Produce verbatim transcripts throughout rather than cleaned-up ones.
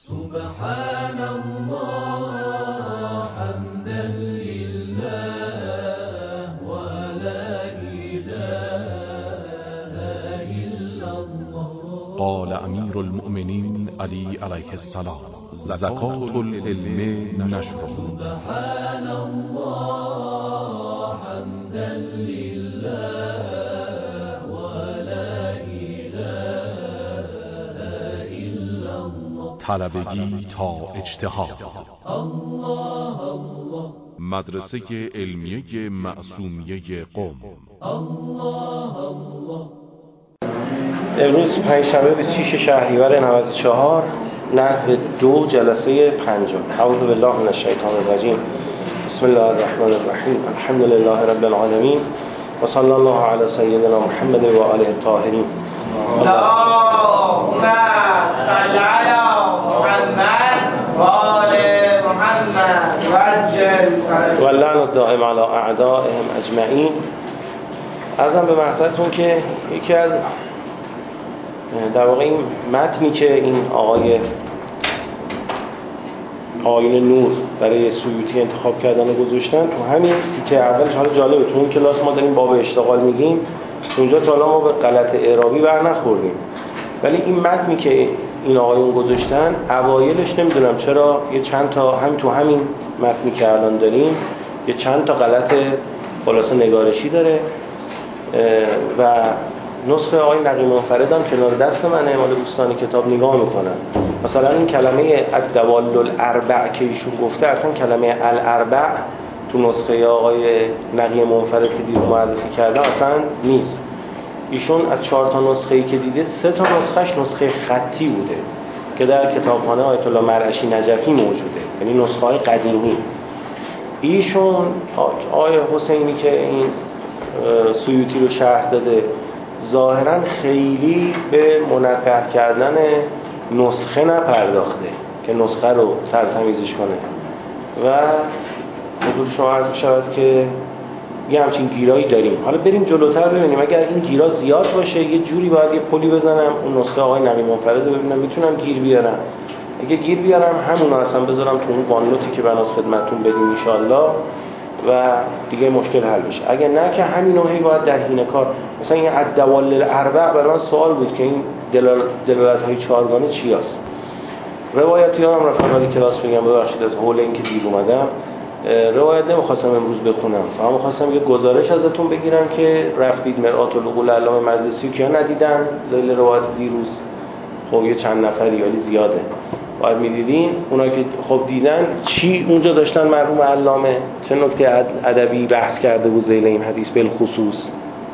سبحان الله حمدا لله ولا إله إلا الله. قال امیر المؤمنین علی علیه السلام: زکات العلم نشره. سبحان الله حمدا لله ولا إله إلا الله. طلبگی تا اجتهاد. الله الله. مدرسه علمیه معصومیه قم. الله الله. امروز پنجشنبه بیست و شش شهریور نود و چهار نحو دو جلسه پنجم. اعوذ بالله من الشیطان الرجیم. بسم الله الرحمن الرحیم. الحمد لله رب العالمین و صلی الله علی سیدنا محمد و آله الطاهرین. اللهم صل علی محمد و آل محمد وعجل و اللعن الدائم علی اعدائهم اجمعین. عرضم به محضرتون که یکی از در واقع این متنی که این آقای آیین نور برای سیوطی انتخاب کردن و گذاشتن تو همین تیکه اولش، حالا جالبه تو این کلاس ما داریم باب اشتغال میگیم، اونجا تا الان ما به غلط اعرابی بر نخوردیم، ولی این متنی که این آقایون گذاشتن اوایلش نمیدونم چرا یه چند تا هم تو همین متنی که الان داریم یه چند تا غلط خلاصه نگارشی داره و نسخه آقای نقی منفرد هم کنار دست منه، مال دوستانی کتاب نگاه میکنن. مثلا این کلمه الدوال الاربع که ایشون گفته، اصلا کلمه الاربع تو نسخه آقای نقی منفرد که دید معرفی کرده اصلا نیست. ایشون از چهار تا نسخه‌ای که دیده سه تا نسخهش نسخه خطی بوده که در کتابخانه آیت الله مرعشی نجفی موجوده، یعنی نسخه های قدیمی. ایشون آقای حسینی که این سیوطی رو شرح داده ظاهراً خیلی به منقح کردن نسخه نپرداخته که نسخه رو ترتمیزش کنه و حضور شما عرض می‌شود که یه همچین گیرایی داریم. حالا بریم جلوتر ببینیم اگر این گیرا زیاد باشه یه جوری باید یه پلی بزنم اون نسخه آقای نقی منفرد رو ببینم میتونم گیر بیارم. اگه گیر بیارم همون رو اصلا بذارم تو اون وانلوتی که بناس خدمتتون بدیم انشالله و دیگه مشکل حل بشه. اگه نه که همین نوعی باید در حین کار. مثلا این الدوال الاربع برای من سوال بود که این دلالت های چهارگانه چی هست. روایتی هم رفنالی کلاس بگم، ببخشید از حول این که دیر اومدم روایت نمیخواستم امروز بخونم، فهم خواستم یه گزارش ازتون بگیرم که رفتید مرآت العقول علامه مجلسی که ندیدن زیل روایت دیروز، خب یه چند نفری ولی زیاده باید میدیدین. اونا که خب دیدن چی اونجا داشتن مرحوم علامه چه نکته ادبی بحث کرده بود زیل این حدیث بالخصوص.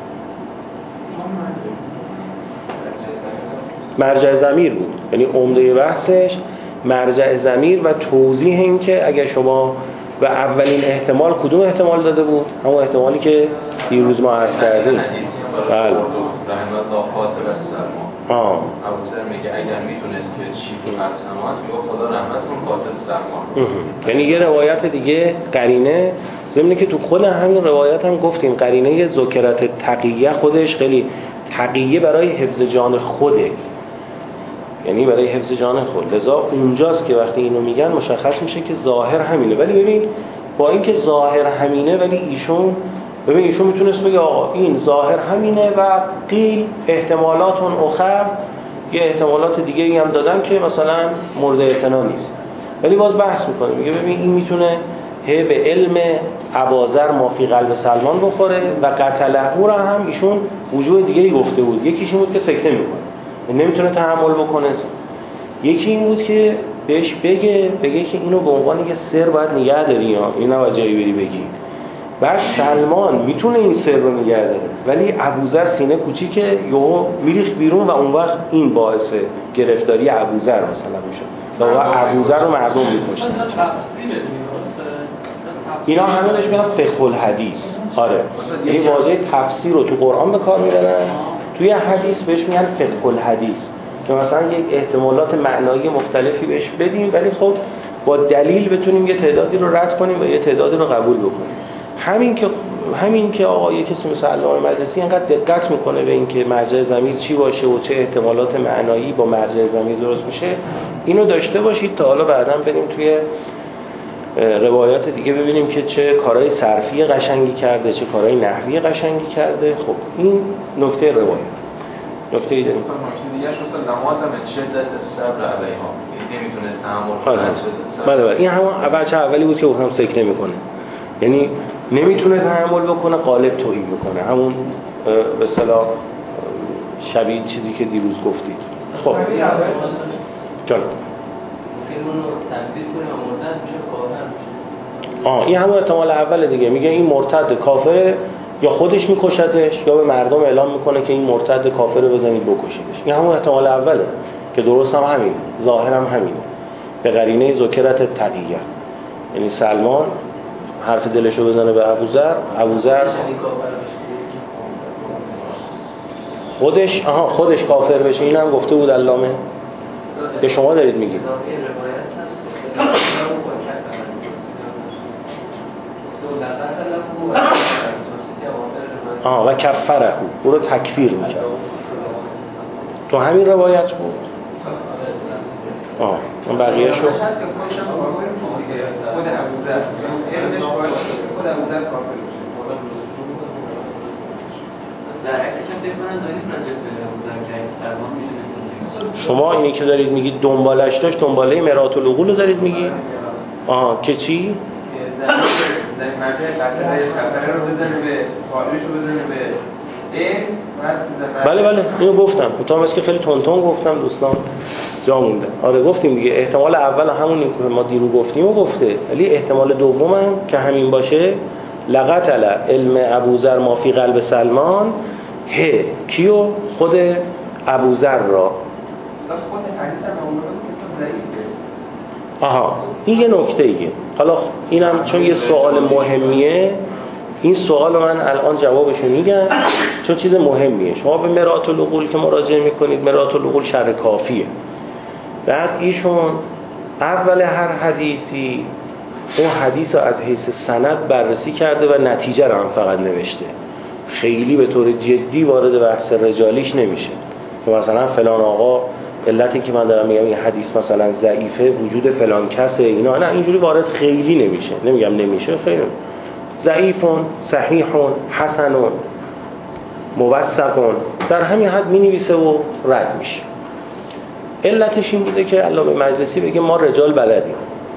مرجع ضمیر بود، یعنی عمده بحثش مرجع ضمیر و توضیح این که اگر شما و اولین احتمال کدوم احتمال داده بود؟ همون احتمالی که دیروز ما عرض کردیم. بله. رحمت الله قاتل السلمان. آه. ابوذر میگه اگر میتونست که چی تو قلب سما است میگه خدا رحمت کن قاتل سلمان. یعنی یه روایت دیگه قرینه، ضمن که تو خود همین روایت هم گفتیم قرینه ذکرت تقیه خودش خیلی تقیه برای حفظ جان خوده، یعنی برای حفظ جان خود. لذا اونجاست که وقتی اینو میگن مشخص میشه که ظاهر همینه. ولی ببین با اینکه ظاهر همینه ولی ایشون ببین ایشون میتونست بگه آقا این ظاهر همینه و قیل احتمالاتون اخر یه احتمالات دیگه ای هم دادن که مثلا مورد اعتنا نیست، ولی باز بحث میکنه میگه ببین این میتونه هی به علم اباذر ما فی قلب سلمان بخوره و قتله رو هم ایشون وجوه دیگه ای گفته بود. یکیش این بود که سکته میکنه، نمیتونه تحمل بکنه. یکی این بود که بهش بگه بگه که اینو به عنوان یه سر باید نگه داری، ها این نباید جایی بری بگی. بعد سلمان میتونه این سر رو نگه داره ولی ابوذر سینه کوچیکه یهو میریخ بیرون و اون وقت این باعث گرفتاری ابوذر مثلا میشه و ابوذر رو مردم میکشن. اینا همه بهش میگن فقه الحدیث. آره یعنی واژه تفسیر رو تو قرآن به کار میبرن، توی حدیث بهش میگن فقه الحدیث که مثلا یک احتمالات معنایی مختلفی بهش بدیم ولی خب با دلیل بتونیم یه تعدادی رو رد کنیم و یه تعدادی رو قبول بکنیم. همین که همین که آقا یه کسی مثل علامه مجلسی اینقدر دقت میکنه به این که مرجع ضمیر چی باشه و چه احتمالات معنایی با مرجع ضمیر درست میشه، اینو داشته باشید تا حالا بعداً بریم توی روایات دیگه ببینیم که چه کارهای صرفی قشنگی کرده، چه کارهای نحوی قشنگی کرده. خب این نکته روایت. نکته ای داریم. مثلا نکته دیگه‌اش مثلا نماز هم شدت صبر علیها، نمیتونست تحمل کنه. بله بله این همون بچه اولی بود که هم سکته میکنه، یعنی نمیتونه تحمل بکنه، قالب تویی میکنه، همون به اصطلاح شبیه چیزی که دیروز گفتید. خب جان آه این همون احتمال اوله دیگه، میگه این مرتد کافره، یا خودش میکشتش یا به مردم اعلام میکنه که این مرتد کافره بزنید بکشیدش. این همون احتمال اوله که درست هم همین، ظاهر هم همینه، به قرینه ذکرت تقیه، یعنی سلمان حرف دلشو بزنه به ابوذر، ابوذر خودش آها خودش کافر بشه. این هم گفته بود علامه، به شما دارید میگید آه و کفره او رو تکفیر میکرد. تو همین روایت بود؟ آه اون بقیه شو خود ابوذر علمش باشه، خود ابوذر کافر بشه. در حقیقتش هم فکر کنم دارید نجات به ابوذر که درمان میشه. شما اینی که دارید میگید دنبالش داشت، دنباله مرات العقول رو دارید میگید؟ آها که چی؟ در مرجع کفره رو بزنه به خارجش رو بزنه به این. بله بله اینو گفتم، کوتاه است که خیلی تون تون گفتم دوستان، جا مونده. آره گفتیم دیگه، احتمال اول همون که ما دیرو گفتیم و گفته، ولی احتمال دوم هم که همین باشه، لقتل علم ابوذر ما فی قلب سلمان ه کیو خود ابوذر را. خود حدیث هم اون که ضعیفه. آها این یه نکته ایه. حالا اینم چون یه سوال مهمیه، این سوال من الان جوابشو میگم چون چیز مهمیه. شما به مرات العقول که مراجعه میکنید، مرات العقول شرح کافیه. بعد ایشون اول هر حدیثی اون حدیث رو از حیث سند بررسی کرده و نتیجه رو هم فقط نوشته، خیلی به طور جدی وارد بحث رجالیش نمیشه که مثلا فلان آقا علتی که من دارم میگم این حدیث مثلا ضعیفه وجود فلان کسه، اینا نه اینجوری وارد خیلی نمیشه. نمیگم نمیشه، خیلی ضعیفون، صحیحون، حسنون، موثقون، در همین حد می نویسه و رد میشه. علتش این بوده که علامه مجلسی بگه ما رجال بلدیم،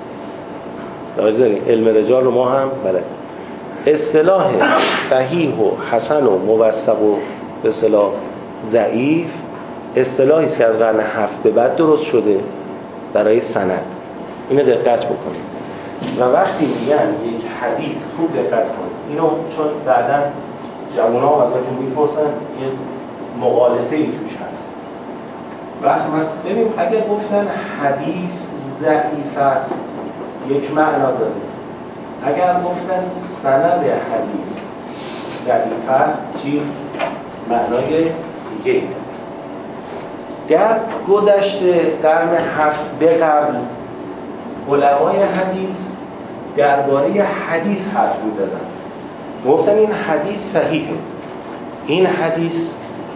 علم رجال رو ما هم بلدیم. اصطلاح صحیح و حسن و موثق و به اصطلاح ضعیف اصطلاحی است که از قرن هفت به بعد درست شده برای سند. اینو دقت بکنید. و وقتی میگن یک حدیث، خوب دقت کنید اینو، چون بعداً جوونا ازتون میپرسن یه مغالطه ای توش هست. وقتی مثلا ببین اگه گفتن حدیث ضعیف است یک معنا داره، اگر گفتن سند حدیث ضعیف است چی؟ معنای دیگه. در گذشته قرن هفت به قبل علمای حدیث درباره حدیث حرف می‌زدن، گفتن این حدیث صحیحه، این حدیث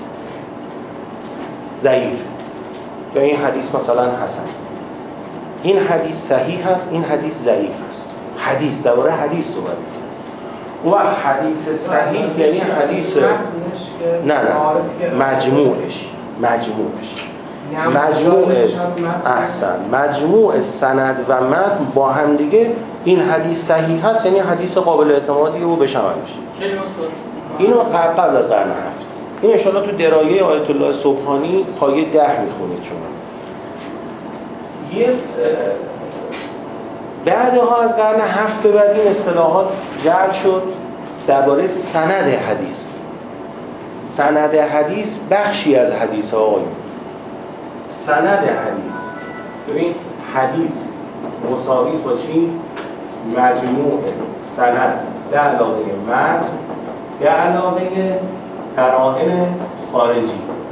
ضعیف، یا این حدیث مثلا حسن، این حدیث صحیح است، این حدیث ضعیف است. حدیث درباره حدیث صحبت می‌کنه. و حدیث صحیح یعنی حدیث نه نه مجموعش مجموعش مجموع احسن مجموع سند و متن با هم دیگه این حدیث صحیح هست، یعنی حدیث قابل اعتمادی و بشمل میشه. اینو قبل از قرن هفت، این ان شاءالله تو درایه آیت الله سبحانی پایه ده میخونید شما. یه بعدها از قرن هفت به بعد این اصطلاحات جعل شد درباره سند حدیث. سند حدیث بخشی از حدیث آقایون. سند حدیث، ببین حدیث مساویس با چی؟ مجموع سند به علاوه متن به علاوه قرائن خارجی.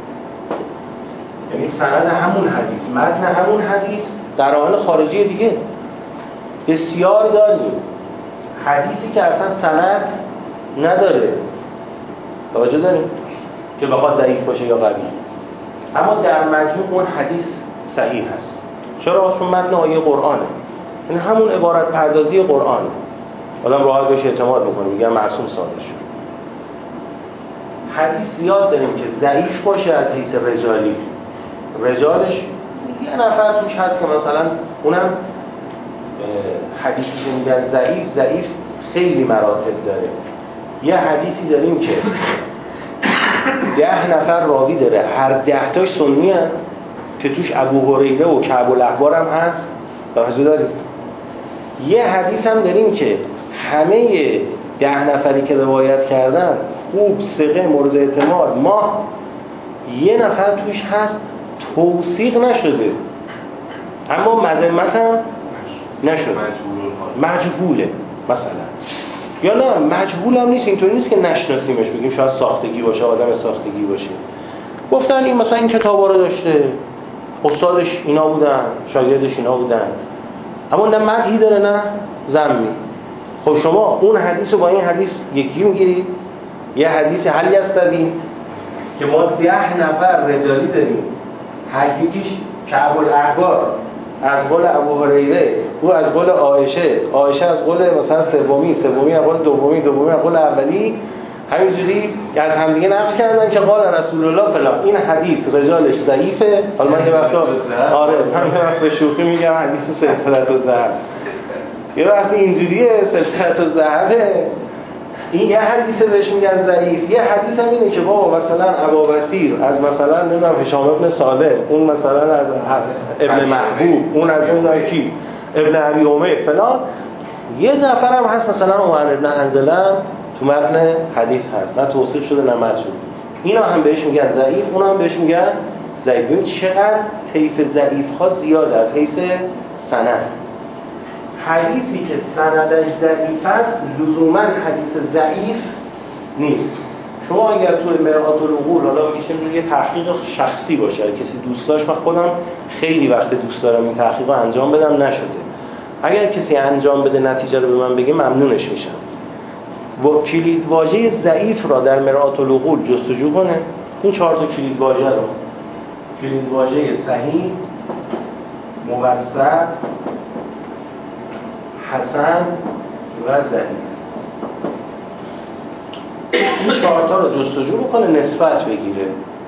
یعنی سند همون حدیث، متن همون حدیث، قرائن خارجی دیگه بسیار داریم. حدیثی که اصلا سند نداره، توجه داریم که بخواد ضعیف باشه یا قوی، اما در مجموع اون حدیث صحیح هست. چرا؟ چون متن آیه قرآنه، یعنی همون عبارت پردازی قرآن. آدم راحت بهش اعتماد میکنه، میگه معصوم صادر شد. حدیث زیاد داریم که ضعیف باشه از حیث رجالی، رجالش یه نفر توش هست که مثلا اونم حدیثی که میگن ضعیف، ضعیف خیلی مراتب داره. یه حدیثی داریم که ده نفر راوی داره، هر ده تاش سنی هست که توش ابو هریره و کعب الاحبار هم هست، لاحظه داریم. یه حدیث هم داریم که همه ده نفری که روایت کردن خوب، ثقه، مورد اعتماد، ما یه نفر توش هست توثیق نشده اما مذمت هم نشده، مجهوله مثلا. یا نه مجهول هم نیست، اینطوری نیست که نشناسیمش، بگیم شاید ساختگی باشه، آدم ساختگی باشه. گفتن این مثلا این کتابا رو داشته، استادش اینا بودن، شاگردش اینا بودن، اما نه مدحی داره نه ذمی. خب شما اون حدیث رو با این حدیث یکی میگیرید، یه حدیث حلی هستیم که ما ده نفر رجالی داریم، هر یکیش کعب الاحبار از قول ابو هریره، او از قول عایشه، عایشه از قول مثلا سومی، سومی از قول دومی، دومی از قول اولی، همینجوری از همدیگه نقل کردن که قال رسول الله فلان. این حدیث رجالش ضعیفه. حالا من یه وقتا آره همین وقت به شوخی میگم حدیث سلسله الذهب، یه وقتی اینجوریه سلسله الذهب، این یه حدیث بهش میگن ضعیف. یه حدیث هم اینه که بابا مثلا ابوبصیر از مثلا نمیدونم هشام ابن سالم، اون مثلا از ابن محبوب، اون از اون کی ابن ابی عمر فلان. یه نفر هم هست مثلا عمر ابن حنظله تو متن حدیث هست، نه توصیف شده نه متن شده، اینا هم بهش میگن ضعیف، اونا هم بهش میگن ضعیف. ببین چقدر طیف ضعیف ها زیاده از حیث سند. حدیثی که سندش ضعیف است لزوما حدیث ضعیف نیست. شما اگر توی مرآت العقول، حالا میشه یه تحقیق شخصی باشه، کسی دوست داشت، من خودم خیلی وقت دوست دارم این تحقیق رو انجام بدم، نشده. اگر کسی انجام بده نتیجه رو به من بگه ممنونش میشم. و کلید واژه ضعیف را در مرآت العقول جستجو کنه، این چهار تا کلید واژه رو، کلید واژه صحیح، موثق، حسن و ضعیف، این چهار تا رو جستجو بکنه، نسبت بگیره.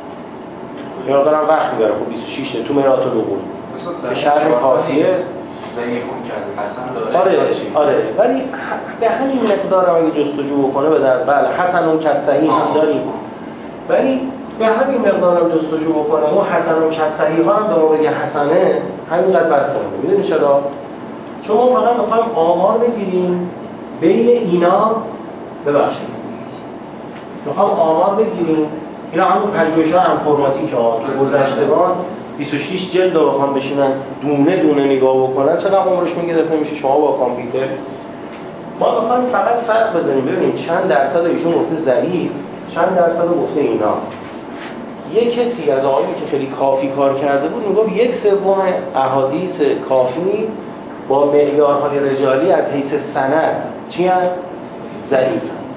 یا دارم وقت میبره. خب بیست و شش تو مرآت العقول به شرح کافیه ضعیف اون کرده، حسن داره. آره آره، ولی به همین مقدار هم اگه جستجو بکنه به در بله حسن اون کسایی هم داریم، ولی به همین مقدار هم جستجو بکنه اون حسن اون کسایی ها هم به ما بگه حسنه، همینقدر بسته میده. میدونی چرا؟ چون ما فقط میخوایم آمار بگیریم بین اینا، ببخشید میخوام آمار بگیریم، اینا همون پژوهش‌ها انفرماتیک ها که گذشتگان بیست و شش جلد رو بخوام بشینن دونه دونه نگاه بکنن، چقدر عمرش میگذره میشه شما با کامپیوتر. ما میخوایم فقط فرق بزنیم ببینیم چند درصد ایشون گفته ضعیف، چند درصد گفته اینا. یه کسی از آقایی که خیلی کافی کار کرده بود میگفت یک سوم احادیث کافی با معیارهای رجالی از حیث سند چی هست؟ ضعیف.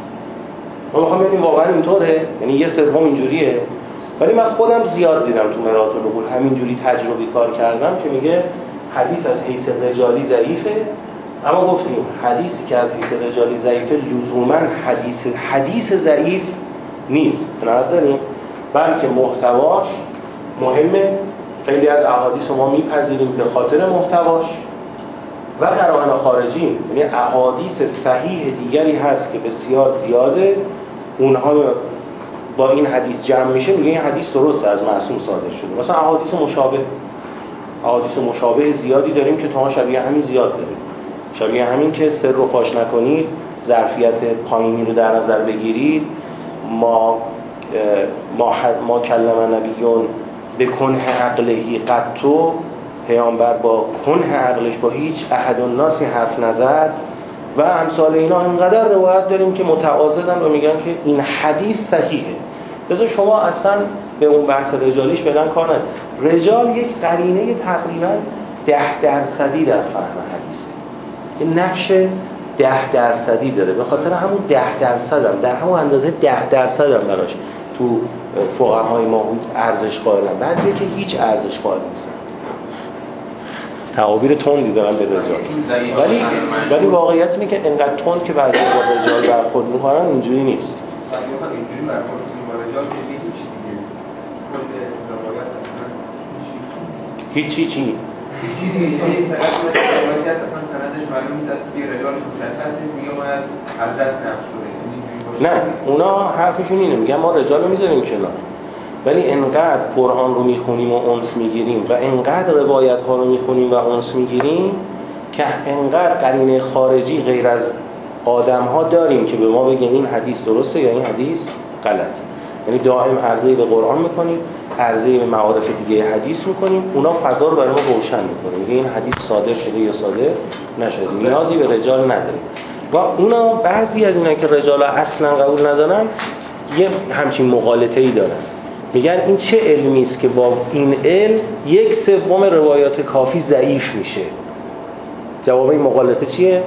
ما میخوام ببینیم واقعا اینطوره، یعنی یه سوم اینجوریه. ولی من خودم زیاد دیدم تو مرآت العقول همینجوری تجربی کار کردم که میگه حدیث از حیث رجالی ضعیفه، اما گفتیم حدیثی که از حیث رجالی ضعیفه لزوما حدیث حدیث ضعیف نیست، نداریم، بلکه محتواش مهمه. خیلی از احادیث ما میپذیریم به خاطر محتواش و قرائن خارجی، یعنی احادیث صحیح دیگری هست که بسیار زیاده، اونها با این حدیث جمع میشه، میگه این حدیث درسته از معصوم صادر شده. مثلا احادیث مشابه، احادیث مشابه زیادی داریم که تا شبیه همین زیاد داریم. شبیه همین که سر رو فاش نکنید، ظرفیت پایینی رو در نظر بگیرید، ما ما ما کلم نبیون به کنه عقلهی قطو، پیامبر با کنه عقلش با هیچ احد الناسی حرف نزد و امثال اینا. اینقدر روایت داریم که متعاضدن و میگن که این حدیث صحیحه. بذار شما اصلا به اون بحث رجالیش بدن کار نداره. رجال یک قرینه تقریبا ده درصدی در فهم حدیثه، که نقش ده درصدی داره، به خاطر همون ده درصد هم در همون اندازه ده درصد هم براش تو فقهای ما ارزش قائلن، بعضی که هیچ ارزش قائل نیستن. تعابیر تندی دارن به رجال، ولی ولی واقعیت اینه که انقدر تند که بعضی با رجال برخورد میکنن اینجوری نیست. اینجوری برخورد با رجال که هیچ دیگه هیچی چی؟ هیچی دیگه این طرف روایت اصلا سندش معلوم نیست که رجال مشخصه میگه ما از حضرت نفس نه اونا حرفشون اینه، میگن ما رجال رو میذاریم کنار، ولی انقدر قرآن رو میخونیم و انس میگیریم و انقدر روایت ها رو میخونیم و انس میگیریم که انقدر قرینه خارجی غیر از آدم ها داریم که به ما بگن این حدیث درسته یا این حدیث غلط. یعنی دائم عرضه به قرآن میکنیم، عرضه به معارف دیگه حدیث میکنیم، اونا فضا رو برای ما روشن میکنه، میگه این حدیث صادر شده یا صادر نشده، نیازی به رجال نداریم. و اونا بعضی از اینا که رجال اصلا قبول ندارن یه همچین مغالطه‌ای دارن، میگن این چه علمی است که با این علم یک سوم روایات کافی ضعیف میشه. جواب این مغالطه چیه؟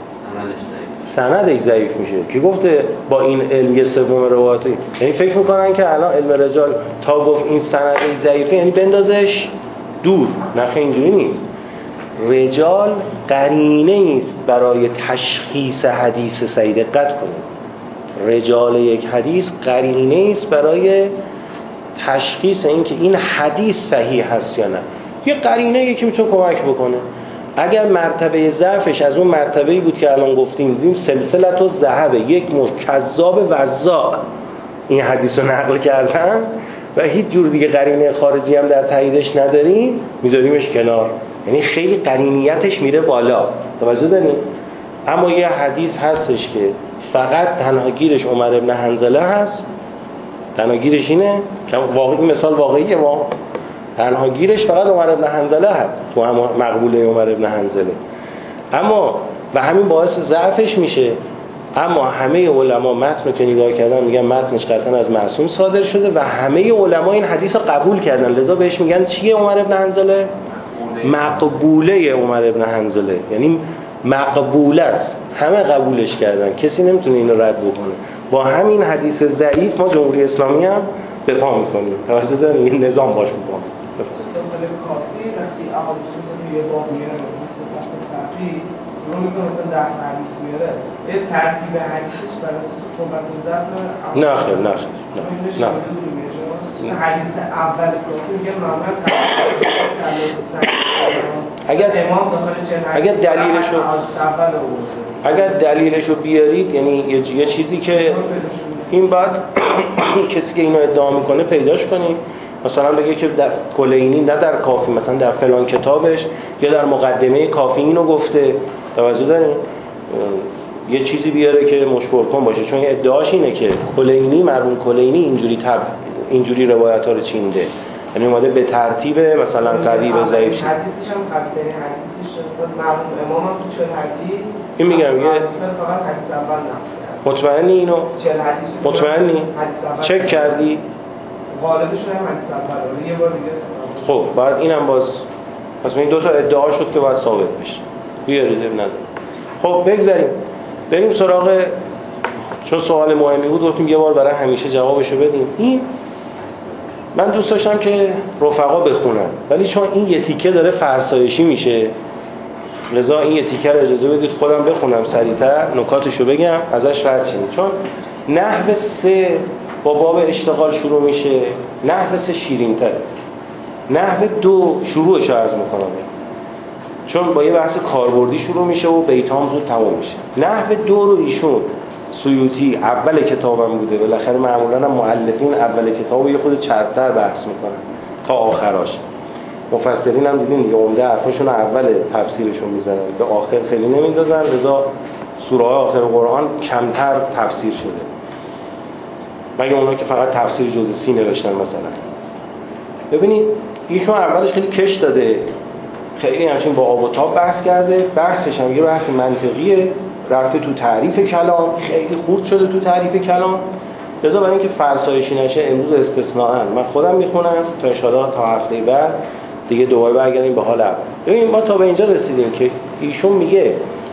سندش ضعیف میشه. کی گفته با این علم یک سوم روایات؟ یعنی فکر میکنن که الان علم رجال تا گفت این سندش ضعیفه یعنی بندازش دور. نه خیلی اینجوری نیست. رجال قرینه است برای تشخیص حدیث صحیح. دقت کنید، رجال یک حدیث قرینه است برای تشخیص اینکه این حدیث صحیح هست یا نه. یه قرینه که میتونه کمک بکنه. اگر مرتبه ضعفش از اون مرتبه‌ای بود که الان گفتیم دیدیم سلسله و ذهب یک کذاب وضاع این حدیث رو نقل کردن و هیچ جور دیگه قرینه خارجی هم در تاییدش نداریم، میذاریمش کنار، یعنی خیلی قرینیتش میره بالا. توجه دارین؟ اما یه حدیث هستش که فقط تنها گیرش عمر ابن حنظله هست، تنها گیرش اینه که واقعی مثال واقعیه، ما تنها گیرش فقط عمر ابن حنظله هست تو هم مقبوله عمر ابن حنظله، اما و همین باعث ضعفش میشه. اما همه علما متن که نگاه کردن میگن متنش قطعا از معصوم صادر شده و همه علما این حدیث رو قبول کردن، لذا بهش میگن چیه عمر ابن حنظله؟ مقبوله عمر ابن حنظله، یعنی مقبوله است، همه قبولش کردن، کسی نمیتونه اینو رد بکنه. با همین حدیث ضعیف ما جمهوری اسلامی هم به پا میکنیم. توجه دارین؟ این نظام باش میکنه. مثلا کافی وقتی احادیث مثلا یه باب میاره مثلا صفات تحقیق شروع میکنه مثلا ده حدیث میاره، یه ترتیب حدیثش برای صحبت و ضبط نه خیر نه خیر نه نه حدیث اول کافی میگه معمولا اگر امام داخل چه اگر دلیلشو اگر دلیلشو بیارید، یعنی یه, یه چیزی که این بعد کسی که اینو ادعا میکنه پیداش کنیم، مثلا بگه که در کلینی نه در کافی مثلا در فلان کتابش یا در مقدمه کافی اینو گفته. توجه دارین؟ یه چیزی بیاره که مشبوه کن باشه، چون ادعاش اینه که کلینی مرحوم کلینی اینجوری تب اینجوری روایت‌ها رو چینده، یعنی اومده به ترتیب مثلا قوی به ضعیف شد. حدیثش هم قوی حدیثش مرحوم امام هم تو چه حدیث این میگم یه فقط حدیث اول نقل. مطمئنی اینو؟ مطمئنی؟ چک کردی؟ غالبشون هم حدیث اول. یه بار دیگه خب بعد اینم باز پس این دو تا ادعا شد که باید ثابت بشه. بیارید نداره. خب بگذاریم بریم سراغ، چون سوال مهمی بود گفتیم یه بار برای همیشه جوابشو بدیم. این من دوست داشتم که رفقا بخونن، ولی چون این یه تیکه داره فرسایشی میشه لذا این یه تیکه رو اجازه بدید خودم بخونم سریعتر نکاتشو بگم ازش رد شیم. چون نحو سه با باب اشتغال شروع میشه، نحو سه شیرین تره، نحو دو شروعش رو عرض میکنم چون با یه بحث کاربردی شروع میشه و بیتام زود تموم میشه. نحو دو رو ایشون سیوطی اول کتابم بوده، بالاخره معمولا هم مؤلفین اول کتابو یه خود چربتر بحث میکنن تا آخراش. مفسرین هم دیدین دیگه عمده حرفشون اول تفسیرشون میزنن، به آخر خیلی نمیندازن، لذا سوره های آخر قرآن کمتر تفسیر شده، مگه اونا که فقط تفسیر جزء سی نوشتن مثلا. ببینید ایشون اولش خیلی کش داده، خیلی همچین با آب و تاب بحث کرده، بحثش هم یه بحث منطقیه، رفته تو تعریف کلام، خیلی خورد شده تو تعریف کلام. لذا برای اینکه فرسایشی نشه امروز استثناءً من خودم میخونم تا انشاءالله تا هفته بعد دیگه دوباره برگردیم به حال اول. ببین ما تا به اینجا رسیدیم که ایشون میگه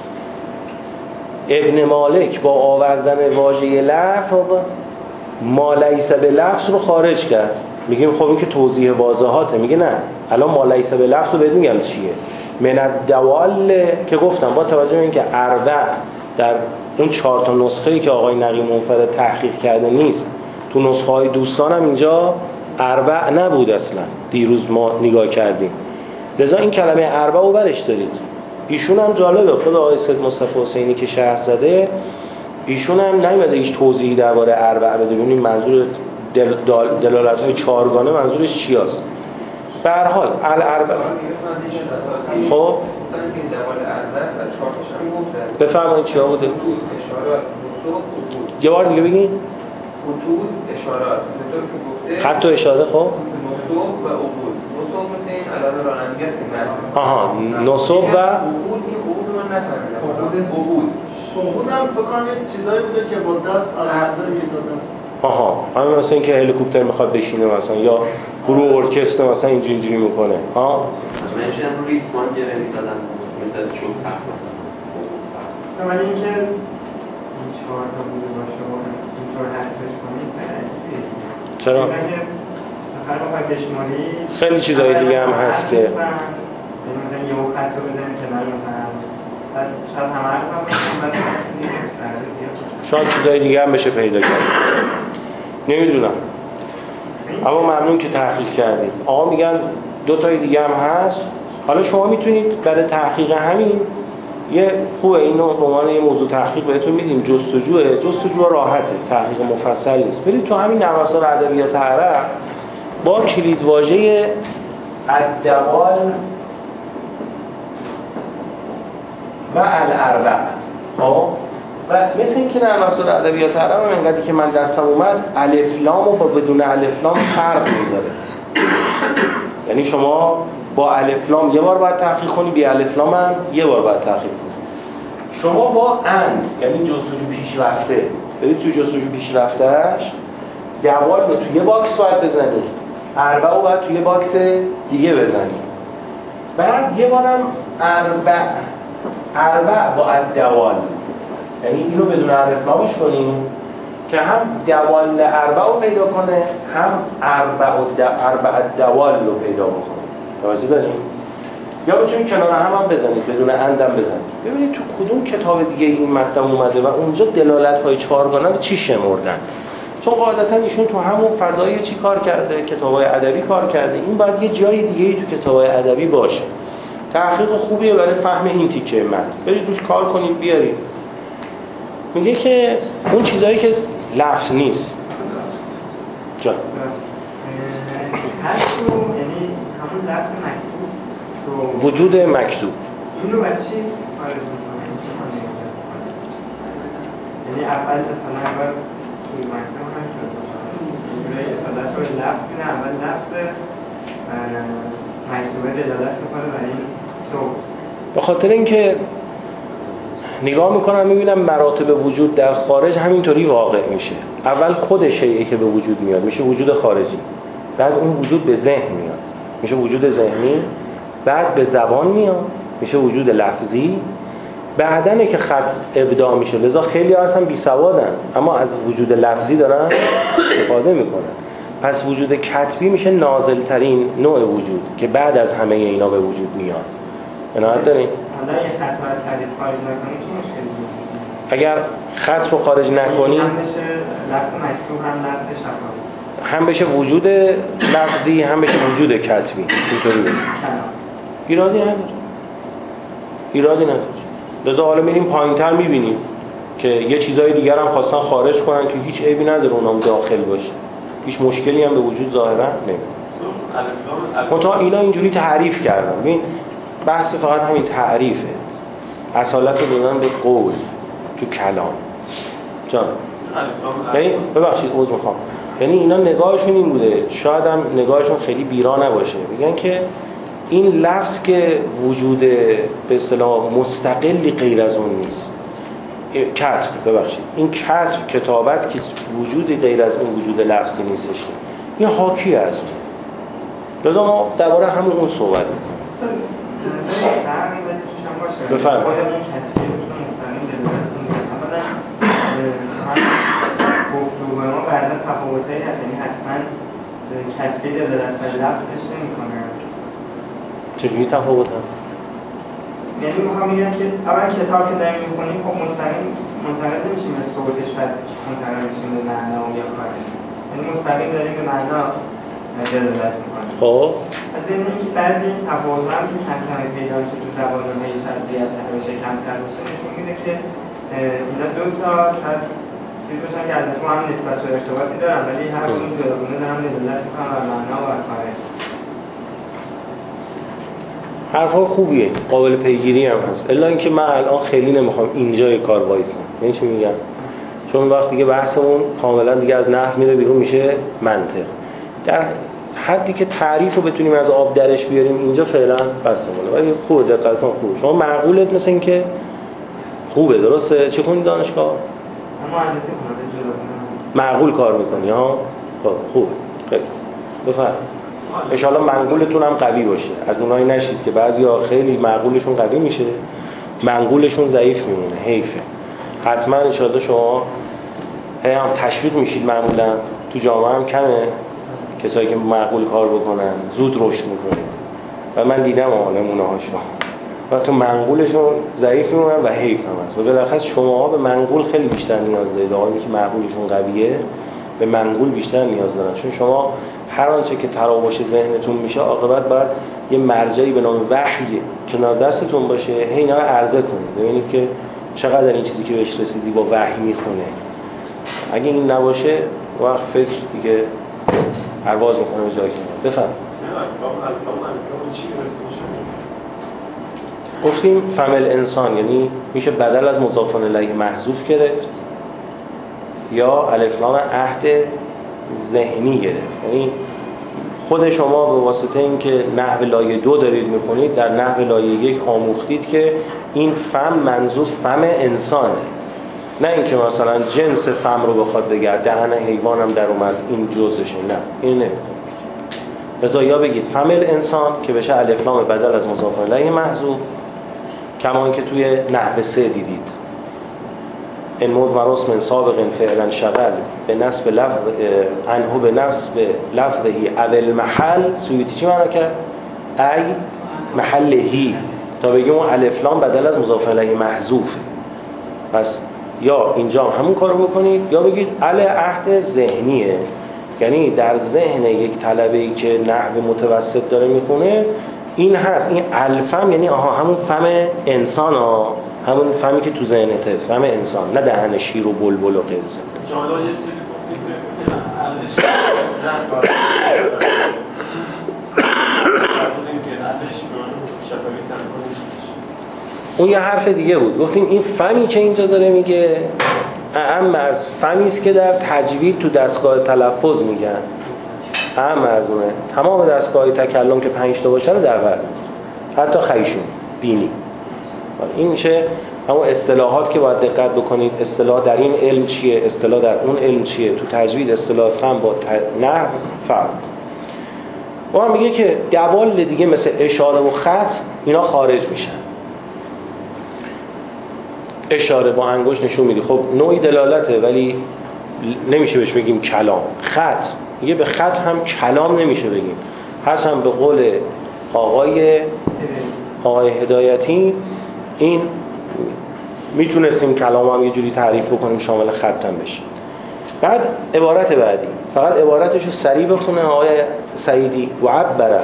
ابن مالک با آوردن واژه لفظ ما لیس به لفظ رو خارج کرد. میگیم خب این که توضیح واضحاته. میگه نه، الان ما لیس به لفظ رو بهت میگم چیه. من الدوال که گفتم با توجه به اینکه اربع در اون چهار تا نسخه‌ای که آقای نقی منفرد تحقیق کرده نیست، تو نسخه های دوستانم اینجا اربع نبود اصلا، دیروز ما نگاه کردیم. لذا این کلمه اربع رو برش دارید. ایشون هم جالبه، خود آقای سید مصطفی حسینی که شرح زده، ایشون هم نمیده هیچ توضیحی درباره اربع بده. ببینید منظور دل دلالت های چهارگانه منظورش چی است. به هر حال الاربع خب بفرمایید چیا بوده؟ یه بار دیگه بگین. خطوط اشارات خط و اشاره. خب نصب و عقود. نصب مثل این علامه رانندگی است که آها نصب و عقود. این عقود من نفهمیدم. عقود عقود عقود هم فکر کنم یه چیزایی بوده که با دست علامه می‌دادن. آها همین مثلا اینکه هلیکوپتر میخواد بشینه مثلا، یا گروه ارکستر مثلا اینجوری اینجوری میکنه. ها من میشن رو ریسمان گره می‌زدن مثلا چوب تخت مثلا. مثلا ولی اینکه این چهار تا بوده باشه و اینطور حذفش کنید چرا؟ مثلا بخوای بشماری خیلی چیزای دیگه هم هست که مثلا یه مو خط رو بزنید که من مثلا شاید همه رو هم بزنید شاید چیزای دیگه هم بشه پیدا کرد، نمیدونم. اما ممنون که تحقیق کردید. آقا میگن دو تای دیگه هم هست. حالا شما میتونید برای تحقیق همین یه خوبه اینو به عنوان یه موضوع تحقیق بهتون میدیم. جستجوه جستجو راحته، تحقیق مفصل نیست. برید تو همین نرم افزار ادبیات عرب با کلیدواژه الدوال و الاربع، خب و مثل اینکه نرم افزار ادبیات عرب هم انقدری که من دستم اومد الف لام و با بدون الف لام فرق میذاره. یعنی شما با الف لام یه بار باید تحقیق کنی، بی الف لام هم یه بار باید تحقیق کنی. شما با اند یعنی جستجو پیشرفته برید توی جستجو پیشرفتهش دوال رو توی یه باکس باید بزنید، اربع رو باید توی یه باکس دیگه بزنید. بعد یه بارم اربع اربع با الدوال، یعنی اینو بدون الف لامش کنیم که هم دوال اربع رو پیدا کنه، هم اربع اربع الدوال رو پیدا بکنه. توجه داریم؟ یا بتونید کنار هم هم بزنید، بدون اندم بزنید. ببینید تو کدوم کتاب دیگه این مطلب اومده و اونجا دلالت‌های چهارگانه رو چی شمردن. چون قاعدتا ایشون تو همون فضایی چی کار کرده، کتاب‌های ادبی کار کرده. این باید یه جای دیگه‌ای تو کتاب‌های ادبی باشه. تحقیق خوبیه برای فهم این تیکه متن. برید روش کار کنید بیارید. میگه که اون چیزایی که لفظ نیست. جان. هست رو یعنی همون لفظ مکتوب وجود مکتوب اینو برای چی خارج می‌کنه؟ یعنی اول مثلا اول توی مکتوب هم شد اینجوری اصالت رو لفظ کنه، اول لفظ مکتوبه دلالت میکنه برای این صوت. به خاطر اینکه نگاه میکنم میبینم مراتب وجود در خارج همینطوری واقع میشه. اول خود شیئی که به وجود میاد میشه وجود خارجی، بعد اون وجود به ذهن میاد میشه وجود ذهنی، بعد به زبان میاد میشه وجود لفظی، بعدنه که خط ابداع میشه. لذا خیلی اصلا بی سوادن اما از وجود لفظی دارن استفاده میکنن. پس وجود کتبی میشه نازل ترین نوع وجود که بعد از همه اینا به وجود میاد. عنایت دارین؟ حالا یه خط رو از تعریف خارج نکنی چی مشکلی بود؟ اگر خط رو خارج نکنی هم بشه لفظ مکتوب هم لفظ شفاهی، هم بشه وجود لفظی هم بشه وجود کتبی. اینطوری بشه ایرادی نداره، ایرادی نداره. لذا حالا میریم پایین‌تر میبینیم که یه چیزای دیگر هم خواستن خارج کنن که هیچ عیبی نداره اونم داخل باشه، هیچ مشکلی هم به وجود ظاهرا نمیاد. منتها اینا اینجوری تعریف کردن. ببین بحث فقط همین تعریفه، اصالت رو دادن به قول تو کلام. جان یعنی ببخشید عذر میخوام، یعنی اینا نگاهشون این بوده، شاید هم نگاهشون خیلی بیرا نباشه، میگن که این لفظ که وجود به اصطلاح مستقلی غیر از اون نیست، کتب ببخشید این کتب کتابت که وجودی غیر از اون وجود لفظی نیستش، این حاکی از اون. لذا ما درباره همون اون صحبت می‌کنیم. بفرمایید. گفتگو ما بعدا تفاوتایی هست، یعنی حتما کتبی دلالت بر لفظ نمی‌کنه. چجوری تفاوت هست؟ یعنی میخوام بگم که اول کتاب که داریم میخونیم خب مستقیم منتقل نمیشیم از صوتش بعد منتقل میشیم به معنا یا کاری، یعنی مستقیم داریم به معنا دلالت میکنیم. خب از این اینکه بعضی این تفاوت هم که کم کم پیدا میشه تو زبان‌های شخصیت همیشه کمتر میشه، نشون میده که اینا دو تا شاید چیز باشن که از اسم هم نسبت و ارتباطی دارن ولی هر کدوم جداگونه دارن دلالت میکنن بر معنا و کارش. حرفا خوبیه، قابل پیگیری هم هست، الا اینکه من الان خیلی نمیخوام اینجای کار وایسم. یعنی چی میگم؟ چون وقت دیگه بحثمون کاملا دیگه از نحو میره بیرون میشه منطق. در حدی که تعریف رو بتونیم از آب درش بیاریم اینجا فعلا بسمونه، ولی خوبه، دقیقاً خوبه. شما معقولت مثل این که خوبه، درسته؟ چه کنی دانشگاه؟ اما مهندسی کنم جداگونه معقول کار میکنی ها؟ خب خوبه، خیلی بفرمایید. ان شاء الله منقولتون هم قوی باشه، از اونایی نشید که بعضیا خیلی معقولشون قوی میشه منقولشون ضعیف میمونه، حیفه. حتما ان شاء الله شما هم تشویق میشید، معمولا تو جامعه هم کمه کسایی که معقول کار بکنن زود رشد میکنه و من دیدم نمونه هاشو وقتی منقولشون ضعیف میمونن و حیف هم هست و بالاخص شماها به منقول خیلی بیشتر نیاز دارید. آقایی که معقولشون قویه به منقول بیشتر نیاز دارن، چون شما هر آنچه که تراوش ذهنتون میشه عاقبت باید یه مرجعی به نام وحی کنار دستتون باشه، هی اینا رو عرضه کنید ببینید که چقدر این چیزی که بهش رسیدی با وحی میخونه. اگه این نباشه وقت فکر دیگه پرواز میکنه به جایی که بفهم. گفتیم فمل انسان یعنی میشه بدل از مضاف الیه محذوف گرفت یا الف لام عهد ذهنی گرفت. یعنی خود شما به واسطه اینکه نحو لایه دو دارید میخونید در نحو لایه یک آموختید که این فم منظور فم انسانه، نه اینکه مثلا جنس فم رو بخواد بگه دهن حیوان هم در اومد این جزشه، نه این نه. لذا یا بگید فمل انسان که بشه الف لام بدل از مضاف الیه محذوف، کما اینکه توی نحو سه دیدید ان مضمر اسم سابق فعلا شغل به نصب لفظ انه به نصب لفظهی اول محل سویتی چی معنی کرد؟ ای محلهی، تا بگیم اون الف لام بدل از مضاف الیه محذوفه. پس یا اینجا همون کارو بکنید یا بگید ال عهد ذهنیه، یعنی در ذهن یک طلبه‌ای که نحو متوسط داره میخونه این هست، این الفم یعنی آها همون فم انسان ها، همون فمی که تو ذهنته، فم انسان، نه دهن شیر و بلبل و قیزه. جالا یه سری گفتید که علش رفت اون یه حرف دیگه بود. گفتیم این فمی که اینجا داره میگه اهم از فمی است که در تجوید تو دستگاه تلفظ میگن، اهم از اونه. تمام دستگاه تکلم که پنج تا باشه رو در بر حتی خیشون بینی. این میشه همون اصطلاحات که باید دقت بکنید، اصطلاح در این علم چیه، اصطلاح در اون علم چیه. تو تجوید اصطلاح فهم با نحو فرق. و هم میگه که دوال دیگه مثل اشاره و خط اینا خارج میشن. اشاره با انگشت نشون میدی، خب نوعی دلالته ولی نمیشه بهش بگیم کلام. خط میگه به خط هم کلام نمیشه بگیم، هست هم به قول آقای آقای هدایتی این میتونستیم کلام هم یه جوری تعریف بکنیم شامل خط هم بشه. بعد عبارت بعدی فقط عبارتشو سریع بخونه آقای سعیدی. و عبره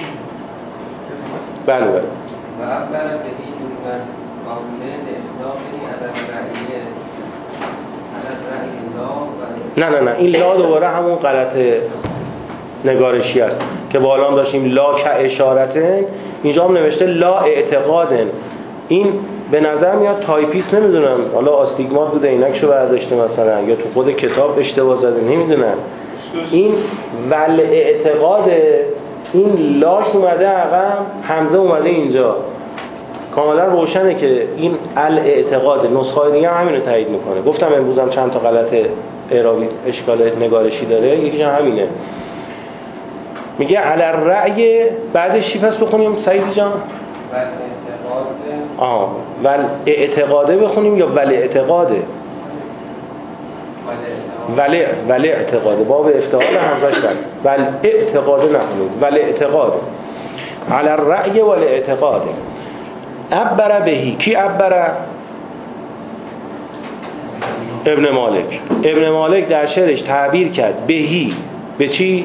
بله بله و عبره بهی جمعن قابله اصلاحی عدم رعیه عدم رعی الله. نه نه نه این لا دوباره همون غلط نگارشی است که بالا هم داشتیم لا که اشارتن، اینجا هم نوشته لا اعتقادن. این به نظر میاد تایپیست نمیدونم حالا آستیگمات بوده اینکشو برداشته مثلا یا تو خود کتاب اشتباه زده نمیدونم. این ول اعتقاد این لاش اومده عقب، همزه اومده اینجا، کاملا روشنه که این الاعتقاد. نسخه دیگه هم همینو تایید میکنه. گفتم امروز هم چند تا غلط اعرابی اشکال نگارشی داره، یکیش همینه. میگه علی الرأی بعدش چی پس بخونیم سعید جان؟ آه ول اعتقاده بخونیم یا ول اعتقاده؟ ول ول اعتقاده باب افتعال همزش بس ول اعتقاده نخونید ول اعتقاده علی الرأی ول اعتقاده. عبر بهی. کی عبر؟ ابن مالک. ابن مالک در شعرش تعبیر کرد بهی. به چی؟